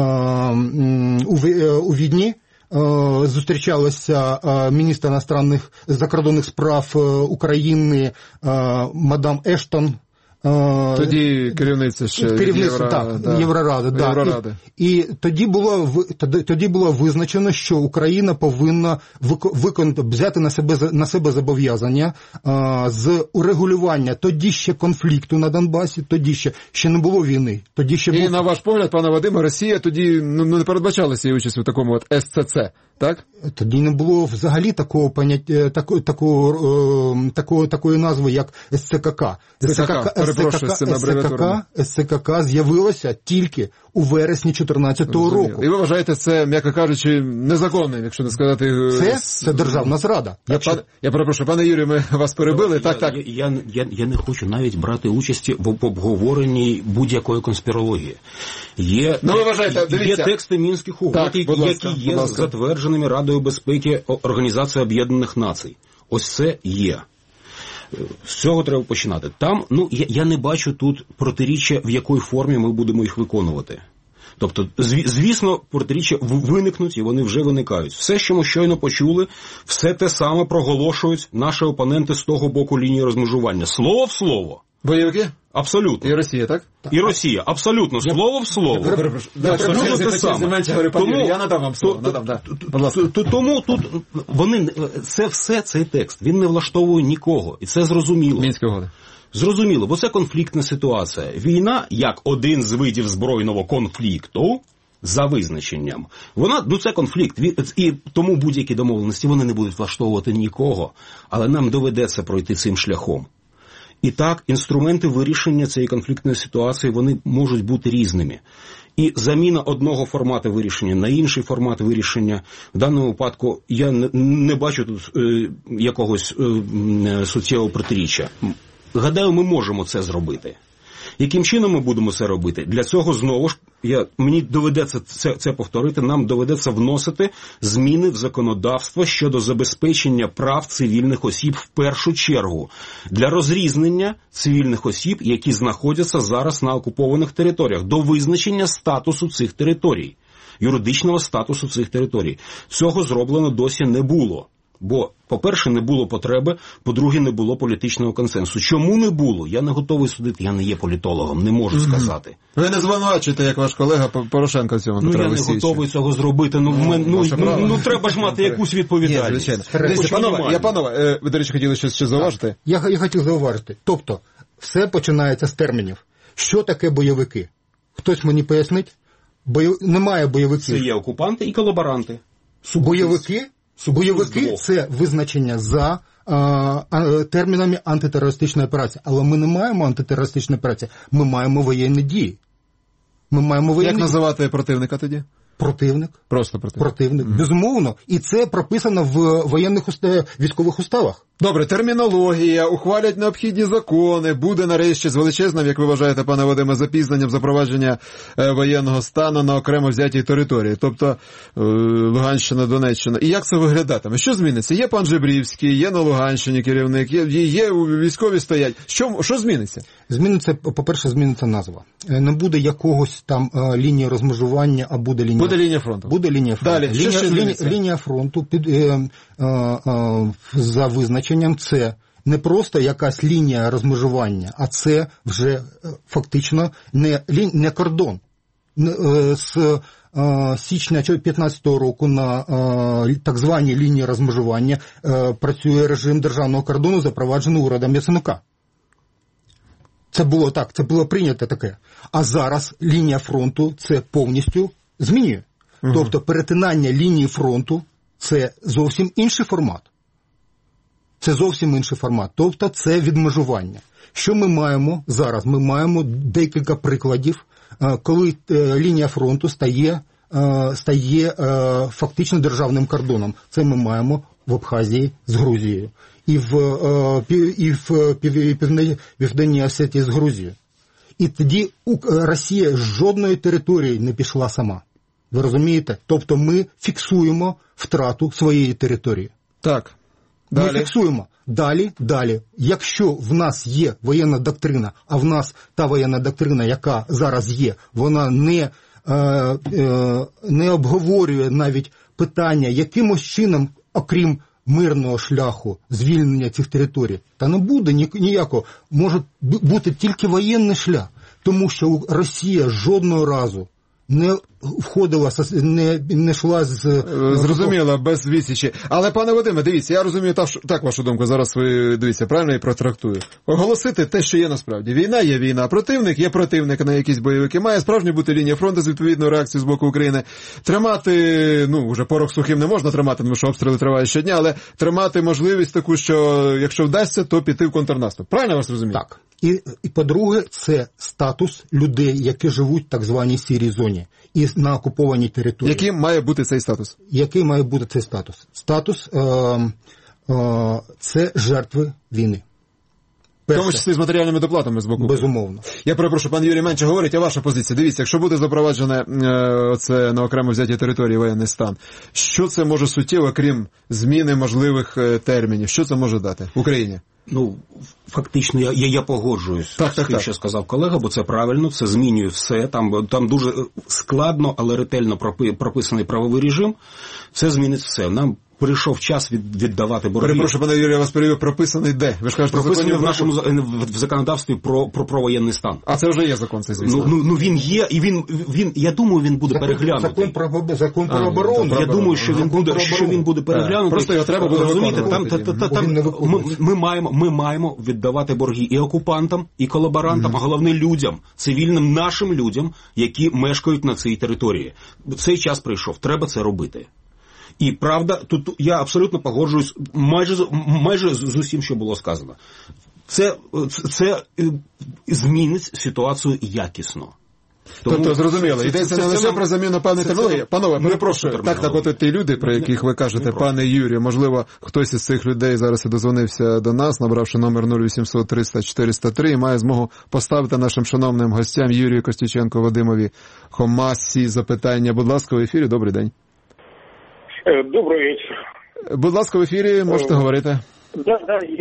Speaker 15: у Відні, зустрічалася міністр іностранних закордонних справ України мадам Ештон.
Speaker 2: Тоді керівниця ще
Speaker 15: Євроради. І тоді було визначено, що Україна повинна взяти на себе зобов'язання з урегулювання тоді ще конфлікту на Донбасі, тоді ще не було війни.
Speaker 2: І на ваш погляд, пане Вадиме, Росія тоді не передбачалася її участь у такому СЦЦ, так?
Speaker 15: Тоді не було взагалі такого поняття, такої назви, як СЦКК. СЦКК з'явилося тільки у вересні 2014 року.
Speaker 2: І ви вважаєте це, м'яко кажучи, незаконним, якщо не сказати...
Speaker 15: Це державна зрада.
Speaker 2: Я перепрошую, пане Юрію, ми вас перебили. Так.
Speaker 14: Я не хочу навіть брати участі в обговоренні будь-якої конспірології. Є тексти Мінських угод, які є затвердженими Радою безпеки Організації Об'єднаних Націй. Ось це є. З цього треба починати. Там, я не бачу тут протиріччя, в якій формі ми будемо їх виконувати. Тобто, звісно, протиріччя виникнуть, і вони вже виникають. Все, що ми щойно почули, все те саме проголошують наші опоненти з того боку лінії розмежування. Слово в слово.
Speaker 2: Бойовики?
Speaker 14: Абсолютно.
Speaker 2: І Росія, так?
Speaker 14: І Росія. Абсолютно. Слово в слово. Абсолютно те саме.
Speaker 2: Я надам вам слово.
Speaker 14: Тому тут цей текст, він не влаштовує нікого. І це зрозуміло.
Speaker 2: Мінські угоди.
Speaker 14: Зрозуміло, бо це конфліктна ситуація. Війна, як один з видів збройного конфлікту, за визначенням, це конфлікт. І тому будь-які домовленості, вони не будуть влаштовувати нікого. Але нам доведеться пройти цим шляхом. І так, інструменти вирішення цієї конфліктної ситуації, вони можуть бути різними. І заміна одного формату вирішення на інший формат вирішення, в даному випадку я не бачу тут якогось суттєвого протиріччя. Гадаю, ми можемо це зробити. Яким чином ми будемо це робити? Для цього, знову ж, мені доведеться це повторити, нам доведеться вносити зміни в законодавство щодо забезпечення прав цивільних осіб в першу чергу. Для розрізнення цивільних осіб, які знаходяться зараз на окупованих територіях, до визначення статусу цих територій, юридичного статусу цих територій. Цього зроблено досі не було. Бо, по-перше, не було потреби, по-друге, не було політичного консенсусу. Чому не було? Я не готовий судити, я не є політологом, не можу сказати.
Speaker 2: Ви не звинувачуєте, як ваш колега Порошенко в цьому.
Speaker 14: Я не готовий цього зробити. Треба ж мати якусь відповідальність.
Speaker 2: Панове, ви, до речі, хотіли щось ще зауважити?
Speaker 15: Я хотів зауважити. Тобто, все починається з термінів. Що таке бойовики? Хтось мені пояснить? Немає бойовиків.
Speaker 14: Це є окупанти і колаборанти.
Speaker 15: Бойовики – це визначення за термінами антитерористичної операції. Але ми не маємо антитерористичної операції, ми маємо воєнні дії.
Speaker 2: Як називати противника тоді?
Speaker 15: Противник.
Speaker 2: Просто
Speaker 15: противник. Безумовно. І це прописано в воєнних військових уставах.
Speaker 2: Добре, термінологія, ухвалять необхідні закони, буде нарешті з величезним, як ви вважаєте, пане Вадиме, запізненням запровадження воєнного стану на окремо взятій території, тобто Луганщина, Донеччина. І як це виглядатиме? Що зміниться? Є пан Жебрівський, є на Луганщині керівник, є військові стоять. Що зміниться?
Speaker 15: Зміниться, по-перше, зміниться назва. Не буде якогось там лінії розмежування, а буде лінія
Speaker 2: фронту.
Speaker 15: Буде лінія фронту.
Speaker 2: Далі,
Speaker 15: лінія фронту за визначенням це не просто якась лінія розмежування, а це вже фактично не кордон. січня 2015 року на так званій лінії розмежування працює режим державного кордону, запроваджений урядом Яценюка. Це було так, це було прийнято таке. А зараз лінія фронту це повністю змінює. Тобто перетинання лінії фронту – це зовсім інший формат. Це зовсім інший формат. Тобто це відмежування. Що ми маємо зараз? Ми маємо декілька прикладів, коли лінія фронту стає фактично державним кордоном. Це ми маємо в Абхазії з Грузією. І в Південній Осетії з Грузією. І тоді Росія з жодної території не пішла сама. Ви розумієте? Тобто ми фіксуємо втрату своєї території.
Speaker 2: Так. Далі.
Speaker 15: Ми фіксуємо. Далі. Якщо в нас є воєнна доктрина, а в нас та воєнна доктрина, яка зараз є, вона не обговорює навіть питання, якимось чином, окрім мирного шляху звільнення цих територій, та не буде ніякого. Може бути тільки воєнний шлях, тому що Росія жодного разу не входила, не йшла з...
Speaker 2: Зрозуміло, без відсічі. Але, пане Вадиме, дивіться, я розумію так вашу думку, зараз ви, дивіться, правильно і протрактую. Оголосити те, що є насправді. Війна є війна, противник є противник на якісь бойовики. Має справжньо бути лінія фронту з відповідною реакцією з боку України. Тримати, вже порох сухим не можна тримати, тому що обстріли тривають щодня, але тримати можливість таку, що якщо вдасться, то піти в контрнаступ. Правильно вас розумію?
Speaker 15: Так. І по-друге, це статус людей, які живуть в так званій сірій зоні і на окупованій території.
Speaker 2: Яким має бути цей статус?
Speaker 15: Який має бути цей статус? Статус це жертви війни.
Speaker 2: В тому числі з матеріальними доплатами з боку.
Speaker 15: Безумовно.
Speaker 2: Я перепрошую, пан Юрій менше говорить, а ваша позиція. Дивіться, якщо буде запроваджене оце на окремо взятій території воєнний стан, що це може суттєво, крім зміни можливих термінів, що це може дати Україні?
Speaker 14: Фактично, я погоджуюсь з тим, що сказав колега, бо це правильно, це змінює все. Там дуже складно, але ретельно прописаний правовий режим. Це змінить все. Нам прийшов час віддавати борги.
Speaker 2: Перепрошую, пане Юрію, я вас перевів, прописаний де? Ви ж кажете,
Speaker 14: прописаний в нашому в законодавстві про воєнний стан.
Speaker 2: А це вже є закон, це звісно.
Speaker 14: Він є, і він, я думаю, він буде переглянутий.
Speaker 15: Закон про оборону.
Speaker 14: Я думаю, що він буде переглянутий.
Speaker 2: Просто його треба буде
Speaker 14: виконувати. Ми маємо віддавати борги і окупантам, і колаборантам, а головне людям, цивільним нашим людям, які мешкають на цій території. Цей час прийшов, треба це робити. І правда, тут я абсолютно погоджуюсь майже з усім, що було сказано. Це змінить ситуацію якісно.
Speaker 2: Тобто, зрозуміло, йдеться не лише про заміну певної термінології. Панове, перепрошую, так от ті люди, про яких ви кажете, пане Юрію, можливо, хтось із цих людей зараз і дозвонився до нас, набравши номер 0800 300 403, і має змогу поставити нашим шановним гостям Юрію Костюченку, Вадимові Хомасі запитання. Будь ласка, в ефірі, добрий день.
Speaker 16: Добрый вечер.
Speaker 2: Будь ласка, в ефірі, можете говорити.
Speaker 16: Да,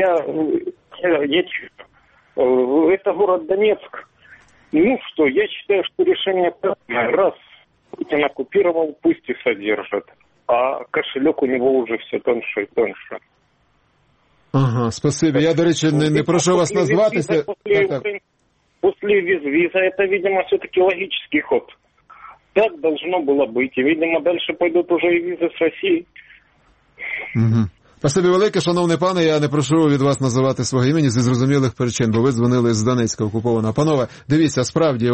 Speaker 16: это город Донецк. Я считаю, что решение правильное. Раз Путин оккупировал, пусть и содержит. А кошелек у него уже все тоньше и тоньше.
Speaker 2: Ага, спасибо. Я, до речі, не прошу вас назватися.
Speaker 16: После виза это, видимо, все-таки логический ход. Так должно было быть. И, видимо, дальше пойдут уже и визы с Россией.
Speaker 2: Угу. Спасибі велике, шановний пане, я не прошу від вас називати свого імені зі зрозумілих причин, бо ви дзвонили з Донецька окупованого. Панове, дивіться, справді,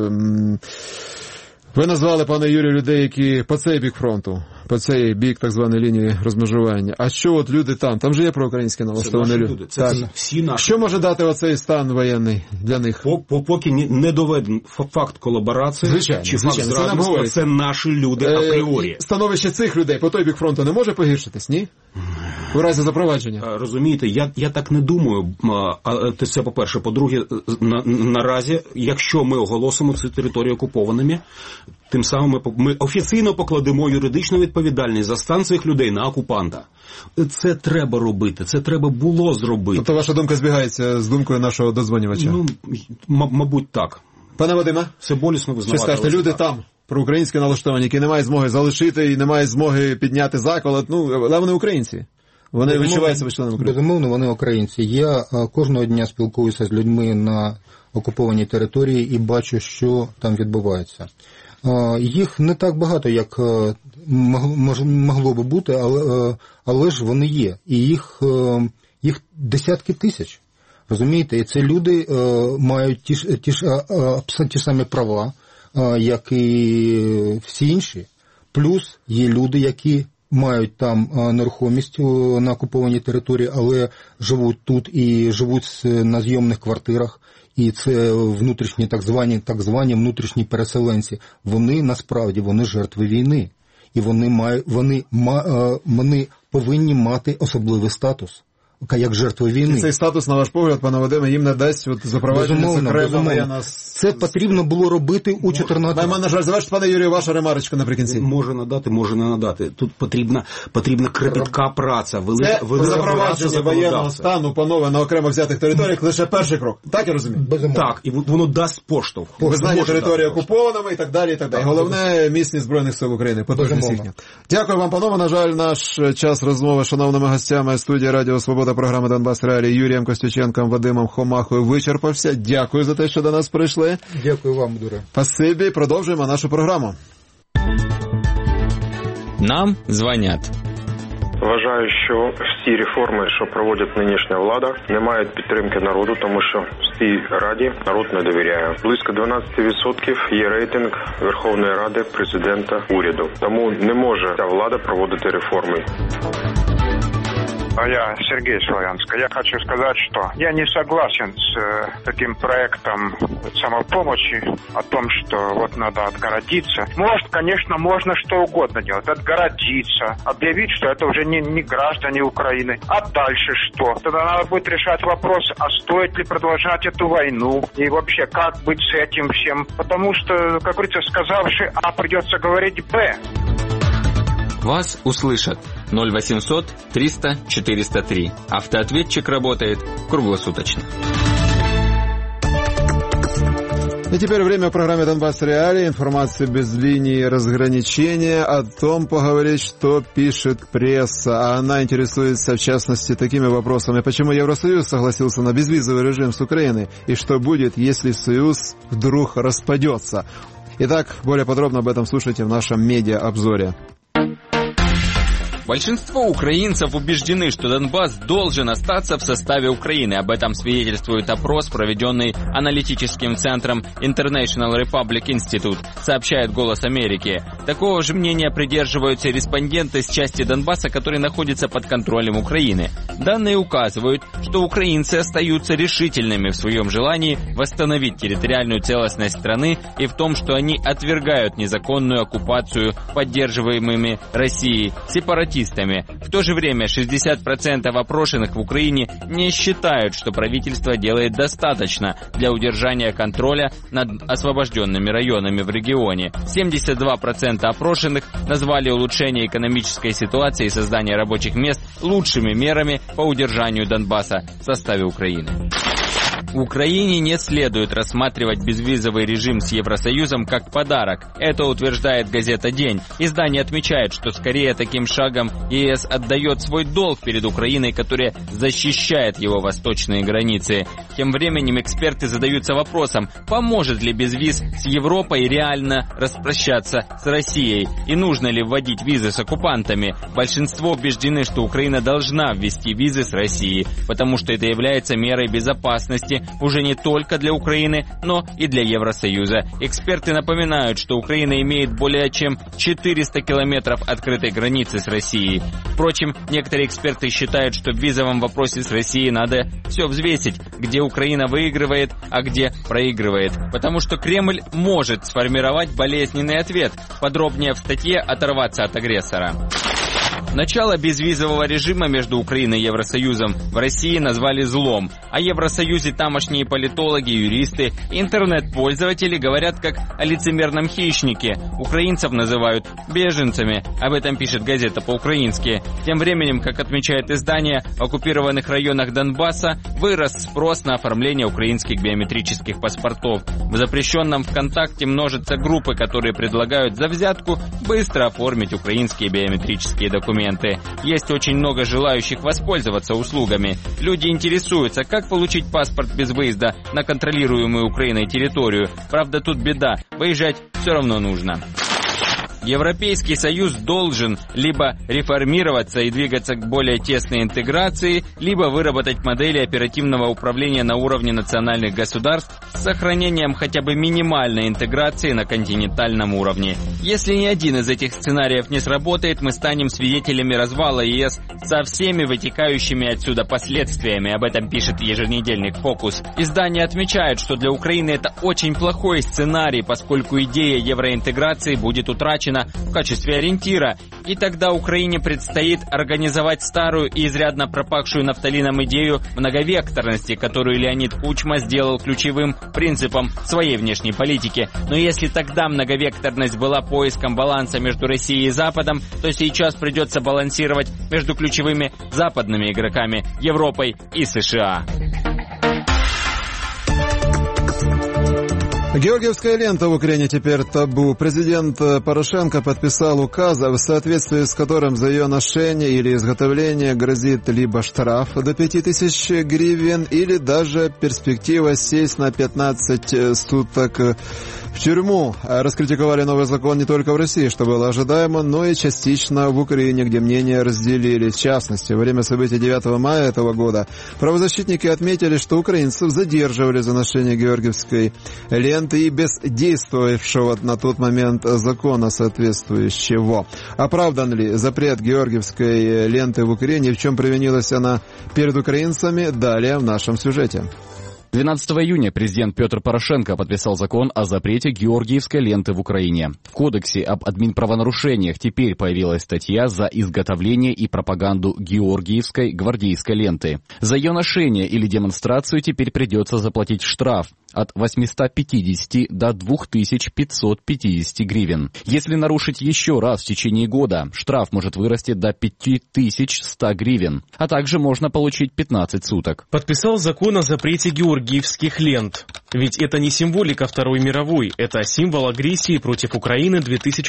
Speaker 2: ви назвали, пане Юрію, людей, які по цей бік фронту, по цей бік так званої лінії розмежування. А що люди там? Там же є проукраїнські налаштовані люди.
Speaker 14: Це всі наші.
Speaker 2: Що може дати оцей стан воєнний для них?
Speaker 14: Поки не доведен факт колаборації, чи факт зрадництва, це наші люди апріорі.
Speaker 2: Становище цих людей по той бік фронту не може погіршитись, ні? У разі запровадження.
Speaker 14: Розумієте, я так не думаю. Це по-перше. По-друге, наразі, якщо ми оголосимо ці території окупованими, тим самим ми офіційно покладемо юридичну відповідальність за стан цих людей на окупанта. Це треба робити, це треба було зробити.
Speaker 2: Тобто ваша думка збігається з думкою нашого додзвонювача?
Speaker 14: Мабуть, так.
Speaker 2: Пане Вадиме,
Speaker 14: це болісно визнавати.
Speaker 2: Що скажете, люди там, проукраїнські налаштовані, які не мають змоги залишити і не мають змоги підняти заклад, але вони українці. Вони відчувають себе членами України.
Speaker 15: Безумовно, вони українці. Я кожного дня спілкуюся з людьми на окупованій території і бачу, що там відбувається. Їх не так багато, як могло би бути, але ж вони є. І їх десятки тисяч. Розумієте? І це люди мають ті самі права, як і всі інші. Плюс є люди, які мають там нерухомість на окупованій території, але живуть тут і живуть на зйомних квартирах. І це внутрішні, так звані внутрішні переселенці. Вони насправді жертви війни. І вони повинні мати особливий статус, як жертви війни.
Speaker 2: І цей статус, на ваш погляд, пане Вадиме, їм не дасть запровадження
Speaker 15: безумовно. Це потрібно було робити у 14...
Speaker 2: На жаль, завершити, пане Юрію, ваша ремарочка наприкінці.
Speaker 14: Може надати, може не надати. Тут потрібна кропітка праця, велика
Speaker 2: запровадження воєнного стану, панове, на окремо взятих територіях лише перший крок. Так я розумію?
Speaker 15: Безумовно.
Speaker 14: Так, і воно дасть поштовх.
Speaker 2: Визнання території окупованими і так далі, і так далі. Головне, міцність Збройних сил України. Потужність їхня. Дякую вам, панове. На жаль, наш час розмови з шановними гостями студії Радіо Свобода, програми «Донбас Реалії» Юрієм Костюченком, Вадимом Хомахою вичерпався. Дякую за те, що до нас прийшли.
Speaker 15: Дякую вам, Дуре.
Speaker 2: Спасибі. Продовжуємо нашу програму.
Speaker 6: Нам дзвонять.
Speaker 17: Вважаю, що всі реформи, що проводить нинішня влада, не мають підтримки народу, тому що в цій раді народ не довіряє. Близько 12% є рейтинг Верховної Ради, президента, уряду. Тому не може ця влада проводити реформи.
Speaker 18: Я Сергей Славянска. Я хочу сказать, что я не согласен с таким проектом самопомощи о том, что вот надо отгородиться. Может, конечно, можно что угодно делать. Отгородиться, объявить, что это уже не граждане Украины. А дальше что? Тогда надо будет решать вопрос, а стоит ли продолжать эту войну? И вообще, как быть с этим всем? Потому что, как говорится, сказавши А, придется говорить Б.
Speaker 6: Вас услышат. 0800 300 403. Автоответчик работает круглосуточно.
Speaker 2: И теперь время в программе «Донбасс Реалии». Информация без линии разграничения. О том поговорить, что пишет пресса. А она интересуется, в частности, такими вопросами. Почему Евросоюз согласился на безвизовый режим с Украиной? И что будет, если Союз вдруг распадется? Итак, более подробно об этом слушайте в нашем медиа-обзоре.
Speaker 6: Большинство украинцев убеждены, что Донбасс должен остаться в составе Украины. Об этом свидетельствует опрос, проведенный аналитическим центром International Republic Institute, сообщает «Голос Америки». Такого же мнения придерживаются респонденты с части Донбасса, которые находятся под контролем Украины. Данные указывают, что украинцы остаются решительными в своем желании восстановить территориальную целостность страны и в том, что они отвергают незаконную оккупацию поддерживаемыми Россией сепаратистами. В то же время 60% опрошенных в Украине не считают, что правительство делает достаточно для удержания контроля над освобожденными районами в регионе. 72% опрошенных назвали улучшение экономической ситуации и создание рабочих мест лучшими мерами по удержанию Донбасса в составе Украины. В Украине не следует рассматривать безвизовый режим с Евросоюзом как подарок. Это утверждает газета «День». Издание отмечает, что скорее таким шагом ЕС отдает свой долг перед Украиной, которая защищает его восточные границы. Тем временем эксперты задаются вопросом, поможет ли безвиз с Европой реально распрощаться с Россией и нужно ли вводить визы с оккупантами. Большинство убеждены, что Украина должна ввести визы с Россией, потому что это является мерой безопасности уже не только для Украины, но и для Евросоюза. Эксперты напоминают, что Украина имеет более чем 400 километров открытой границы с Россией. Впрочем, некоторые эксперты считают, что в визовом вопросе с Россией надо все взвесить, где Украина выигрывает, а где проигрывает. Потому что Кремль может сформировать болезненный ответ. Подробнее в статье «Оторваться от агрессора». Начало безвизового режима между Украиной и Евросоюзом в России назвали злом. О Евросоюзе тамошние политологи, юристы, интернет-пользователи говорят как о лицемерном хищнике. Украинцев называют беженцами. Об этом пишет газета по-украински. Тем временем, как отмечает издание, в оккупированных районах Донбасса вырос спрос на оформление украинских биометрических паспортов. В запрещенном ВКонтакте множатся группы, которые предлагают за взятку быстро оформить украинские биометрические документы. Есть очень много желающих воспользоваться услугами. Люди интересуются, как получить паспорт без выезда на контролируемую Украиной территорию. Правда, тут беда. Выезжать все равно нужно. Европейский Союз должен либо реформироваться и двигаться к более тесной интеграции, либо выработать модели оперативного управления на уровне национальных государств с сохранением хотя бы минимальной интеграции на континентальном уровне. Если ни один из этих сценариев не сработает, мы станем свидетелями развала ЕС со всеми вытекающими отсюда последствиями. Об этом пишет еженедельник «Фокус». Издание отмечает, что для Украины это очень плохой сценарий, поскольку идея евроинтеграции будет утрачена в качестве ориентира, и тогда Украине предстоит организовать старую и изрядно пропахшую нафталином идею многовекторности, которую Леонид Кучма сделал ключевым принципом своей внешней политики. Но если тогда многовекторность была поиском баланса между Россией и Западом, то сейчас придется балансировать между ключевыми западными игроками Европой и США.
Speaker 2: Георгиевская лента в Украине теперь табу. Президент Порошенко подписал указ, в соответствии с которым за ее ношение или изготовление грозит либо штраф до 5000 гривен, или даже перспектива сесть на 15 суток в тюрьму. Раскритиковали новый закон не только в России, что было ожидаемо, но и частично в Украине, где мнения разделились. В частности, во время событий 9 мая этого года правозащитники отметили, что украинцев задерживали за ношение Георгиевской ленты и без действовавшего на тот момент закона соответствующего. Оправдан ли запрет Георгиевской ленты в Украине, в чем провинилась она перед украинцами, далее в нашем сюжете.
Speaker 19: 12 июня президент Петр Порошенко подписал закон о запрете Георгиевской ленты в Украине. В Кодексе об админправонарушениях теперь появилась статья за изготовление и пропаганду Георгиевской гвардейской ленты. За ее ношение или демонстрацию теперь придется заплатить штраф от 850 до 2550 гривен. Если нарушить еще раз в течение года, штраф может вырасти до 5100 гривен, а также можно получить 15 суток.
Speaker 4: Подписал закон о запрете георгиевских лент. Ведь это не символика Второй мировой, это символ агрессии против Украины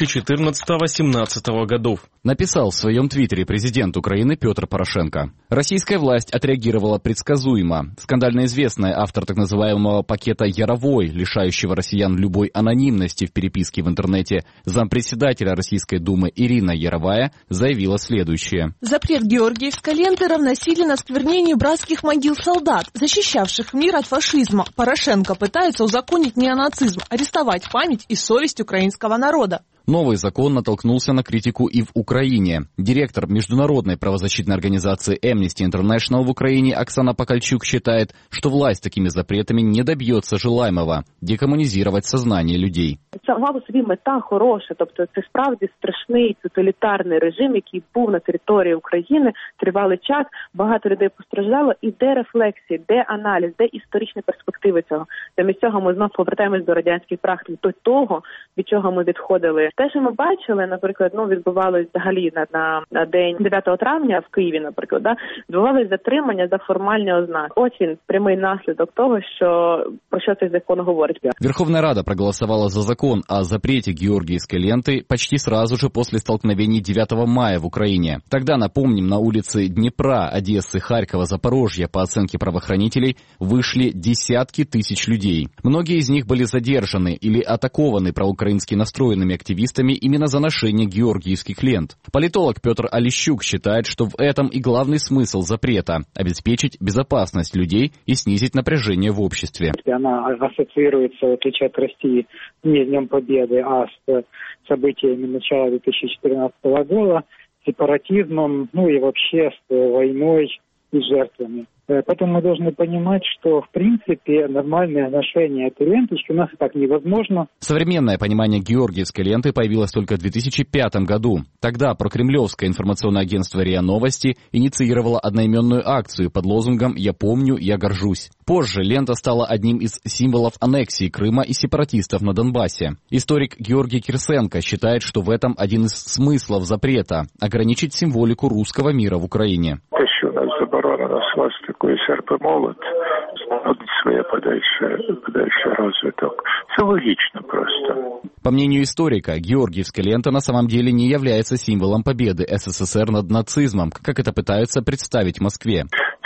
Speaker 4: 2014-18 годов.
Speaker 19: Написал в своем твиттере президент Украины Петр Порошенко. Российская власть отреагировала предсказуемо. Скандально известная автор так называемого пакета «Яровой», лишающего россиян любой анонимности в переписке в интернете, зампредседателя Российской Думы Ирина Яровая заявила следующее.
Speaker 20: Запрет георгиевской ленты равносилен осквернению братских могил солдат, защищавших мир от фашизма. Порошенко пытается узаконить неонацизм, арестовать память и совесть украинского народа.
Speaker 19: Новый закон натолкнулся на критику и в Украине. Директор международной правозащитной организации Amnesty International в Украине Оксана Покальчук считает, что власть такими запретами не добьется желаемого – декоммунизировать сознание людей.
Speaker 21: Це мало собі мета хороша, тобто це справді страшний тоталітарний режим, який був на території України тривалий час, багато людей постраждало, і де рефлексія, де аналіз, де історичні перспективи цього. Замість цього ми знов повертаємось до радянських практик, до того, від чого ми відходили. Те, що ми бачили, наприклад, відбувалось взагалі на день 9 травня в Києві, наприклад, відбувалось затримання за формальні ознаки. Ось він, прямий наслідок того, про що цей закон говорить.
Speaker 19: Верховная Рада проголосовала за закон о запрете георгиевской ленты почти сразу же после столкновений 9 мая в Украине. Тогда, напомним, на улицы Днепра, Одессы, Харькова, Запорожья, по оценке правоохранителей, вышли десятки тысяч людей. Многие из них были задержаны или атакованы проукраински настроенными активистами именно за ношение георгиевских лент. Политолог Петр Олещук считает, что в этом и главный смысл запрета – обеспечить безопасность людей и снизить напряжение в обществе.
Speaker 22: Она ассоциируется, в отличие от России, не с Днем Победы, а с событиями начала 2014 года, сепаратизмом, и вообще с войной и жертвами. Поэтому мы должны понимать, что, в принципе, нормальное ношение этой ленточки у нас и так невозможно.
Speaker 19: Современное понимание георгиевской ленты появилось только в 2005 году. Тогда прокремлевское информационное агентство РИА Новости инициировало одноименную акцию под лозунгом «Я помню, я горжусь». Позже лента стала одним из символов аннексии Крыма и сепаратистов на Донбассе. Историк Георгий Кирсенко считает, что в этом один из смыслов запрета – ограничить символику русского мира в Украине.
Speaker 23: Що у нас заборонено свастику і серп і молот, знаходить своє подальший розвиток. Це логично просто.
Speaker 19: По мнению историка, георгиевская лента на самом деле не является символом победы СССР над нацизмом, как это пытаются представить в Москве.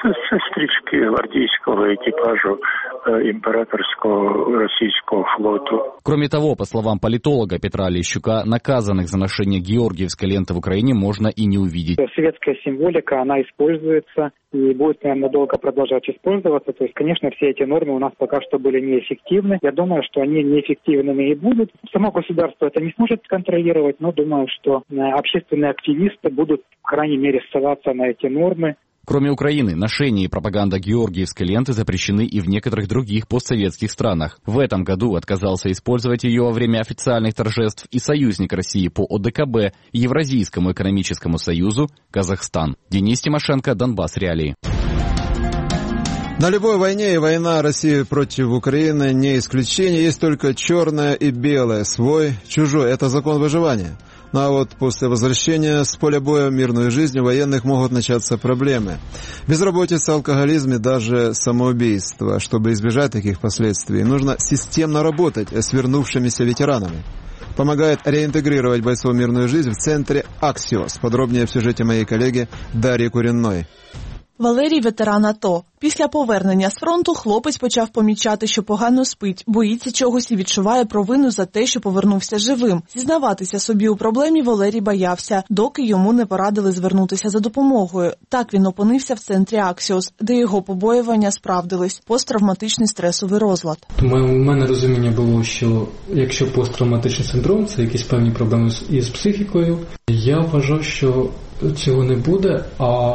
Speaker 23: Це стрічки гвардійського екіпажу императорского российского флота.
Speaker 19: Кроме того, по словам политолога Петра Лещука, наказанных за ношение георгиевской ленты в Украине можно и не увидеть.
Speaker 22: Советская символика, она используется и будет, наверное, долго продолжать использоваться. То есть, конечно, все эти нормы у нас пока что были неэффективны. Я думаю, что они неэффективными и будут. Само государство это не сможет контролировать, но думаю, что общественные активисты будут, по крайней мере, ссылаться на эти нормы.
Speaker 19: Кроме Украины, ношение и пропаганда георгиевской ленты запрещены и в некоторых других постсоветских странах. В этом году отказался использовать ее во время официальных торжеств и союзник России по ОДКБ, Евразийскому экономическому союзу, Казахстан. Денис Тимошенко, Донбасс Реалии.
Speaker 2: На любой войне, и война России против Украины не исключение, есть только черное и белое, свой, чужой. Это закон выживания. Ну а вот после возвращения с поля боя в мирную жизнь у военных могут начаться проблемы. Безработица, алкоголизм и даже самоубийство. Чтобы избежать таких последствий, нужно системно работать с вернувшимися ветеранами. Помогает реинтегрировать бойцов в мирную жизнь в центре «Аксиос». Подробнее в сюжете моей коллеги Дарьи Куренной.
Speaker 20: Валерій – ветеран АТО. Після повернення з фронту хлопець почав помічати, що погано спить, боїться чогось і відчуває провину за те, що повернувся живим. Зізнаватися собі у проблемі Валерій боявся, доки йому не порадили звернутися за допомогою. Так він опинився в центрі «Аксіос», де його побоювання справдились – посттравматичний стресовий розлад.
Speaker 3: У мене розуміння було, що якщо посттравматичний синдром – це якісь певні проблеми із психікою, я вважав, що цього не буде,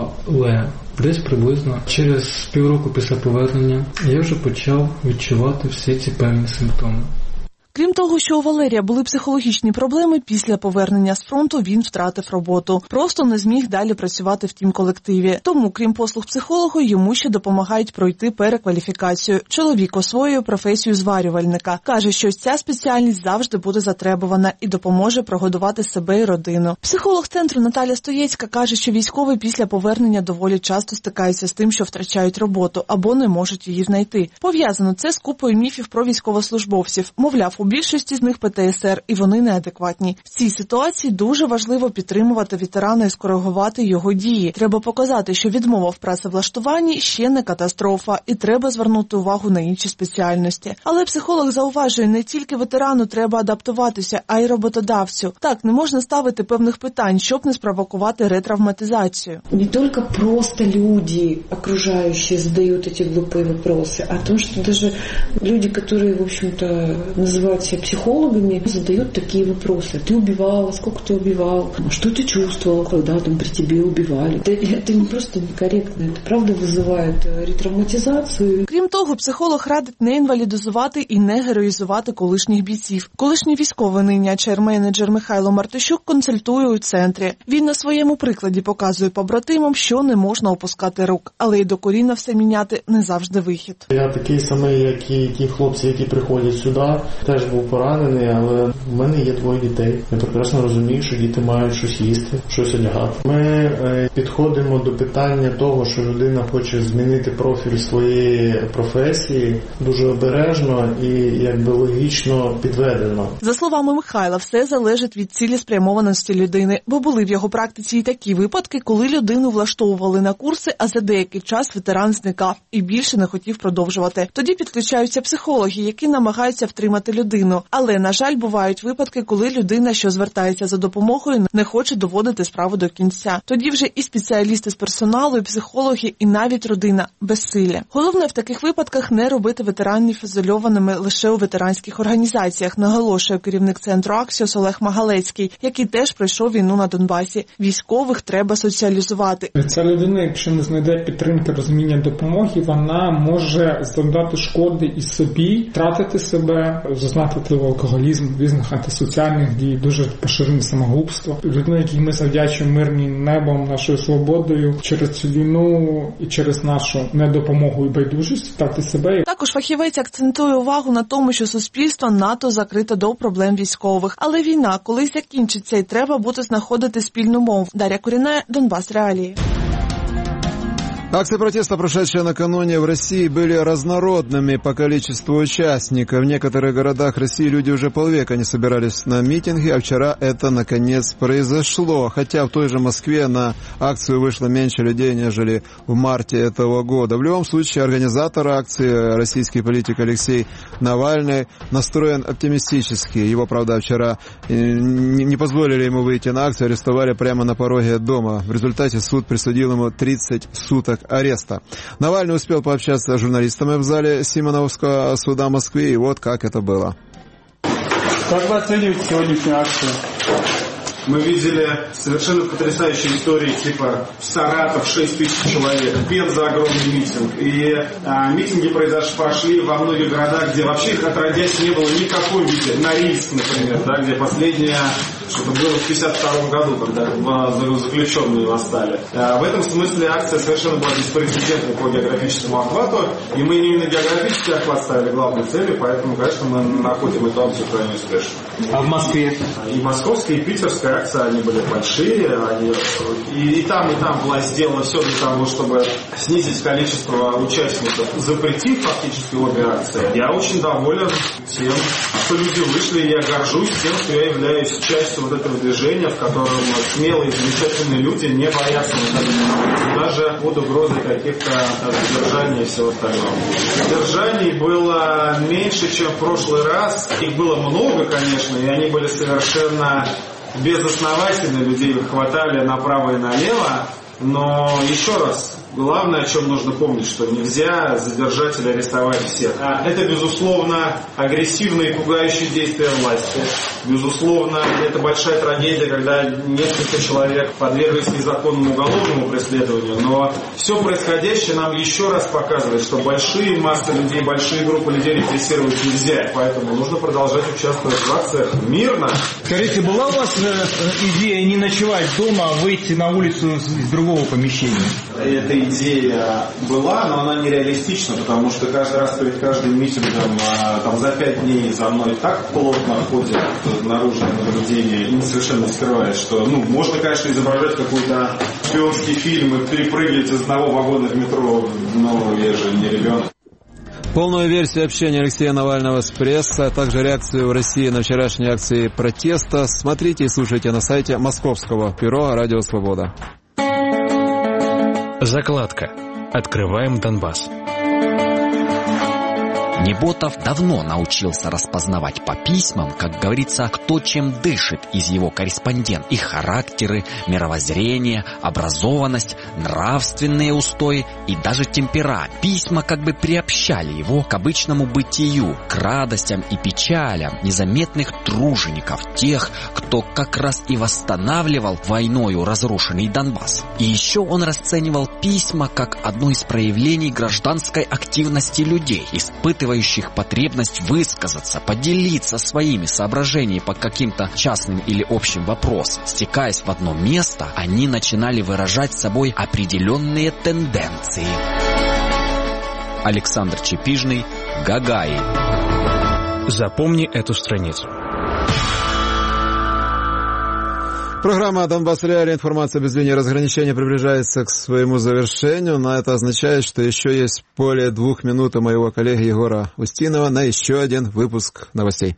Speaker 3: але десь приблизно через півроку після повернення я вже почав відчувати всі ці певні симптоми.
Speaker 20: Крім того, що у Валерія були психологічні проблеми, після повернення з фронту він втратив роботу. Просто не зміг далі працювати в тім-колективі. Тому, крім послуг психолога, йому ще допомагають пройти перекваліфікацію. Чоловік освоює професію зварювальника. Каже, що ця спеціальність завжди буде затребувана і допоможе прогодувати себе і родину. Психолог центру Наталя Стоєцька каже, що військові після повернення доволі часто стикаються з тим, що втрачають роботу або не можуть її знайти. Пов'язано це з купою міфів про військовослужбовців. Мовляв, у більшості з них ПТСР, і вони неадекватні. В цій ситуації дуже важливо підтримувати ветерана і скоригувати його дії. Треба показати, що відмова в працевлаштуванні ще не катастрофа, і треба звернути увагу на інші спеціальності. Але психолог зауважує, не тільки ветерану треба адаптуватися, а й роботодавцю. Так, не можна ставити певних питань, щоб не спровокувати ретравматизацію.
Speaker 5: Не тільки просто люди, окружающие, задають ці глупі вопроси, а то, що даже люди, які, в общем-то, називають себя психологами, задают такие вопросы. Ты убивал, сколько ты убивал, что ты чувствовал, когда там при тебе убивали. Это не просто некорректно, это правда вызывает ретравматизацию.
Speaker 20: Крім того, психолог радить не інвалідизувати і не героїзувати колишніх бійців. Колишній військовий нині HR-менеджер Михайло Мартищук консультує у центрі. Він на своєму прикладі показує побратимам, що не можна опускати рук, але й докорінно все міняти не завжди вихід.
Speaker 3: Я такий самий, як і ті хлопці, які приходять сюди, теж був поранений, але в мене є 2 дітей. Я прекрасно розумію, що діти мають щось їсти, щось одягати. Ми підходимо до питання того, що людина хоче змінити профіль своєї професії дуже обережно і якби логічно підведено.
Speaker 20: За словами Михайла, все залежить від цілеспрямованості людини, бо були в його практиці і такі випадки, коли людину влаштовували на курси, а за деякий час ветеран зникав і більше не хотів продовжувати. Тоді підключаються психологи, які намагаються втримати людину. Але, на жаль, бувають випадки, коли людина, що звертається за допомогою, не хоче доводити справу до кінця. Тоді вже і спеціалісти з персоналу, і психологи, і навіть родина безсилля. Головне в таких випадках не робити ветеранів ізольованими лише у ветеранських організаціях, наголошує керівник центру «Аксіос» Олег Магалецький, який теж пройшов війну на Донбасі. Військових треба соціалізувати.
Speaker 7: Ця людина, якщо не знайде підтримки, розуміння, допомоги, вона може завдати шкоди і собі, втратити себе, зазнати впливу алкоголізм, різних антисоціальних дій, дуже поширене самогубство. Людина, якій ми завдячуємо мирним небом, нашою свободою, через цю війну і через нашу недопомогу і байдужість втратити себе.
Speaker 20: Також фахівець акцентує увагу на тому, що суспільство надто закрите до проблем військових. Але війна колись закінчиться і треба буде знаходити спільну мову. Дар'я Куренной, Донбас Реалії.
Speaker 2: Акции протеста, прошедшие накануне в России, были разнородными по количеству участников. В некоторых городах России люди уже полвека не собирались на митинги, а вчера это, наконец, произошло. Хотя в той же Москве на акцию вышло меньше людей, нежели в марте этого года. В любом случае, организатор акции, российский политик Алексей Навальный, настроен оптимистически. Его, правда, вчера не позволили ему выйти на акцию, арестовали прямо на пороге дома. В результате суд присудил ему 30 суток ареста. Навальный успел пообщаться с журналистами в зале Симоновского суда Москвы, и вот как это было.
Speaker 8: Как вы оцениваете сегодняшнюю акцию? Мы видели совершенно потрясающие истории, типа Саратов 6 тысяч человек, Пенза огромный митинг. И митинги прошли во многих городах, где вообще их отродясь не было никакой виде. Норильск, например, да, где последнее, что-то было в 1952 году, когда заключенные восстали. В этом смысле акция совершенно была беспрецедентной по географическому охвату. И мы именно географический охват ставили главной целью, поэтому, конечно, мы находим эту акцию крайне успешной. А в Москве? И московская, и питерская акции, они были большие, и там власть сделала все для того, чтобы снизить количество участников, запретив фактически обе акции. Я очень доволен тем, что люди вышли, и я горжусь тем, что я являюсь частью вот этого движения, в котором смелые, замечательные люди не боятся даже под угрозой каких-то задержаний и всего остального. Задержаний было меньше, чем в прошлый раз. Их было много, конечно, и они были совершенно безосновательно, людей хватали направо и налево, но еще раз, главное, о чем нужно помнить, что нельзя задержать или арестовать всех. Это, безусловно, агрессивные и пугающие действия власти. Безусловно, это большая трагедия, когда несколько человек подверглись незаконному уголовному преследованию. Но все происходящее нам еще раз показывает, что большие массы людей, большие группы людей репрессировать нельзя. Поэтому нужно продолжать участвовать в акциях мирно.
Speaker 9: Скажите, была у вас идея не ночевать дома, а выйти на улицу из другого помещения?
Speaker 8: Эта идея была, но она нереалистична, потому что каждый раз перед каждым митингом за 5 дней за мной так плотно ходят наружное наблюдение и совершенно не скрывает, что можно, конечно, изображать какой-то шпионский фильм и перепрыгивать из одного вагона в метро, но я же не ребенок.
Speaker 2: Полную версию общения Алексея Навального с прессой, а также реакцию в России на вчерашние акции протеста смотрите и слушайте на сайте Московского бюро «Радио Свобода».
Speaker 11: Закладка. Открываем Донбасс.
Speaker 24: Неботов давно научился распознавать по письмам, как говорится, кто чем дышит из его корреспондентов. Их характеры, мировоззрение, образованность, нравственные устои и даже темперамент. Письма как бы приобщали его к обычному бытию, к радостям и печалям незаметных тружеников, тех, кто как раз и восстанавливал войною разрушенный Донбасс. И еще он расценивал письма как одно из проявлений гражданской активности людей, испытывающих потребность высказаться, поделиться своими соображениями по каким-то частным или общим вопросам. Стекаясь в одно место, они начинали выражать собой определенные тенденции. Александр Чепижный, Гагаи.
Speaker 11: Запомни эту страницу.
Speaker 2: Программа «Донбасс Реалии. Информация без линии разграничения» приближается к своему завершению, но это означает, что еще есть более 2 минут у моего коллеги Егора Устинова на еще один выпуск новостей.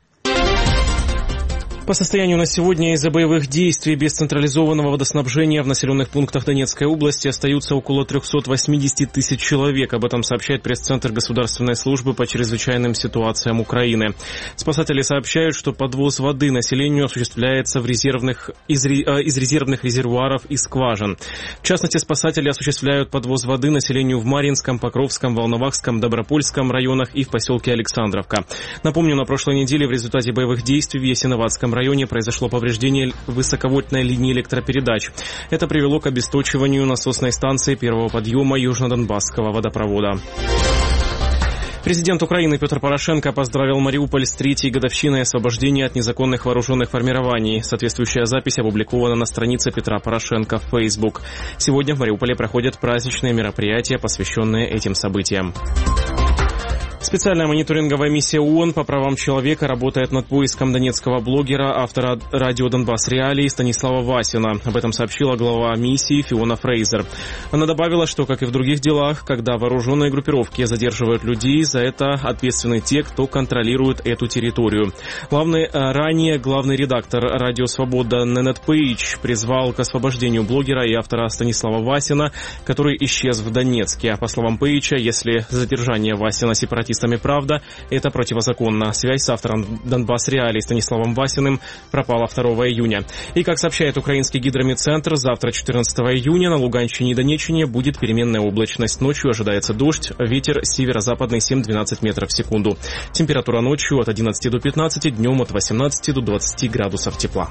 Speaker 4: По состоянию на сегодня из-за боевых действий без централизованного водоснабжения в населенных пунктах Донецкой области остаются около 380 тысяч человек. Об этом сообщает пресс-центр Государственной службы по чрезвычайным ситуациям Украины. Спасатели сообщают, что подвоз воды населению осуществляется из резервных резервуаров и скважин. В частности, спасатели осуществляют подвоз воды населению в Марьинском, Покровском, Волновахском, Добропольском районах и в поселке Александровка. Напомню, на прошлой неделе в результате боевых действий в Ясиноватском районе произошло повреждение высоковольтной линии электропередач. Это привело к обесточиванию насосной станции первого подъема Южно-Донбасского водопровода. Президент Украины Петр Порошенко поздравил Мариуполь с 3-й годовщиной освобождения от незаконных вооруженных формирований. Соответствующая запись опубликована на странице Петра Порошенко в Facebook. Сегодня в Мариуполе проходят праздничные мероприятия, посвященные этим событиям. Специальная мониторинговая миссия ООН по правам человека работает над поиском донецкого блогера, автора радио «Донбасс Реалии» Станислава Васина. Об этом сообщила глава миссии Фиона Фрейзер. Она добавила, что, как и в других делах, когда вооруженные группировки задерживают людей, за это ответственны те, кто контролирует эту территорию. Ранее главный редактор «Радио Свобода» Ненет Пейдж призвал к освобождению блогера и автора Станислава Васина, который исчез в Донецке. По словам Пейджа, если задержание Васина сепаратистами правда, это противозаконно. Связь с автором «Донбасс Реалии» Станиславом Васиным пропала 2 июня. И, как сообщает украинский гидрометцентр, завтра, 14 июня, на Луганщине и Донеччине будет переменная облачность. Ночью ожидается дождь, ветер северо-западный 7-12 метров в секунду. Температура ночью от 11 до 15, днем от 18 до 20 градусов тепла.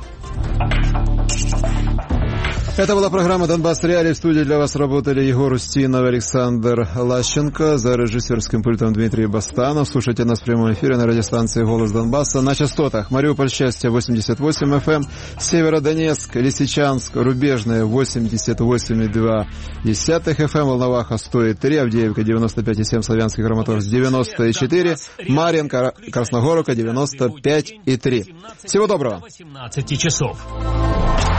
Speaker 2: Это была программа «Донбасс Реалии». В студии для вас работали Егор Устинов и Александр Лащенко. За режиссерским пультом Дмитрий Бастанов. Слушайте нас в прямом эфире на радиостанции «Голос Донбасса» на частотах Мариуполь счастье 88 FM, Северодонецк, Лисичанск, Рубежная 88,2 FM, Волноваха 100,3, Авдеевка 95,7, Славянский Краматорск 90,4, Марьинка, Красногоровка 95,3. Всего доброго.
Speaker 1: 18 часов.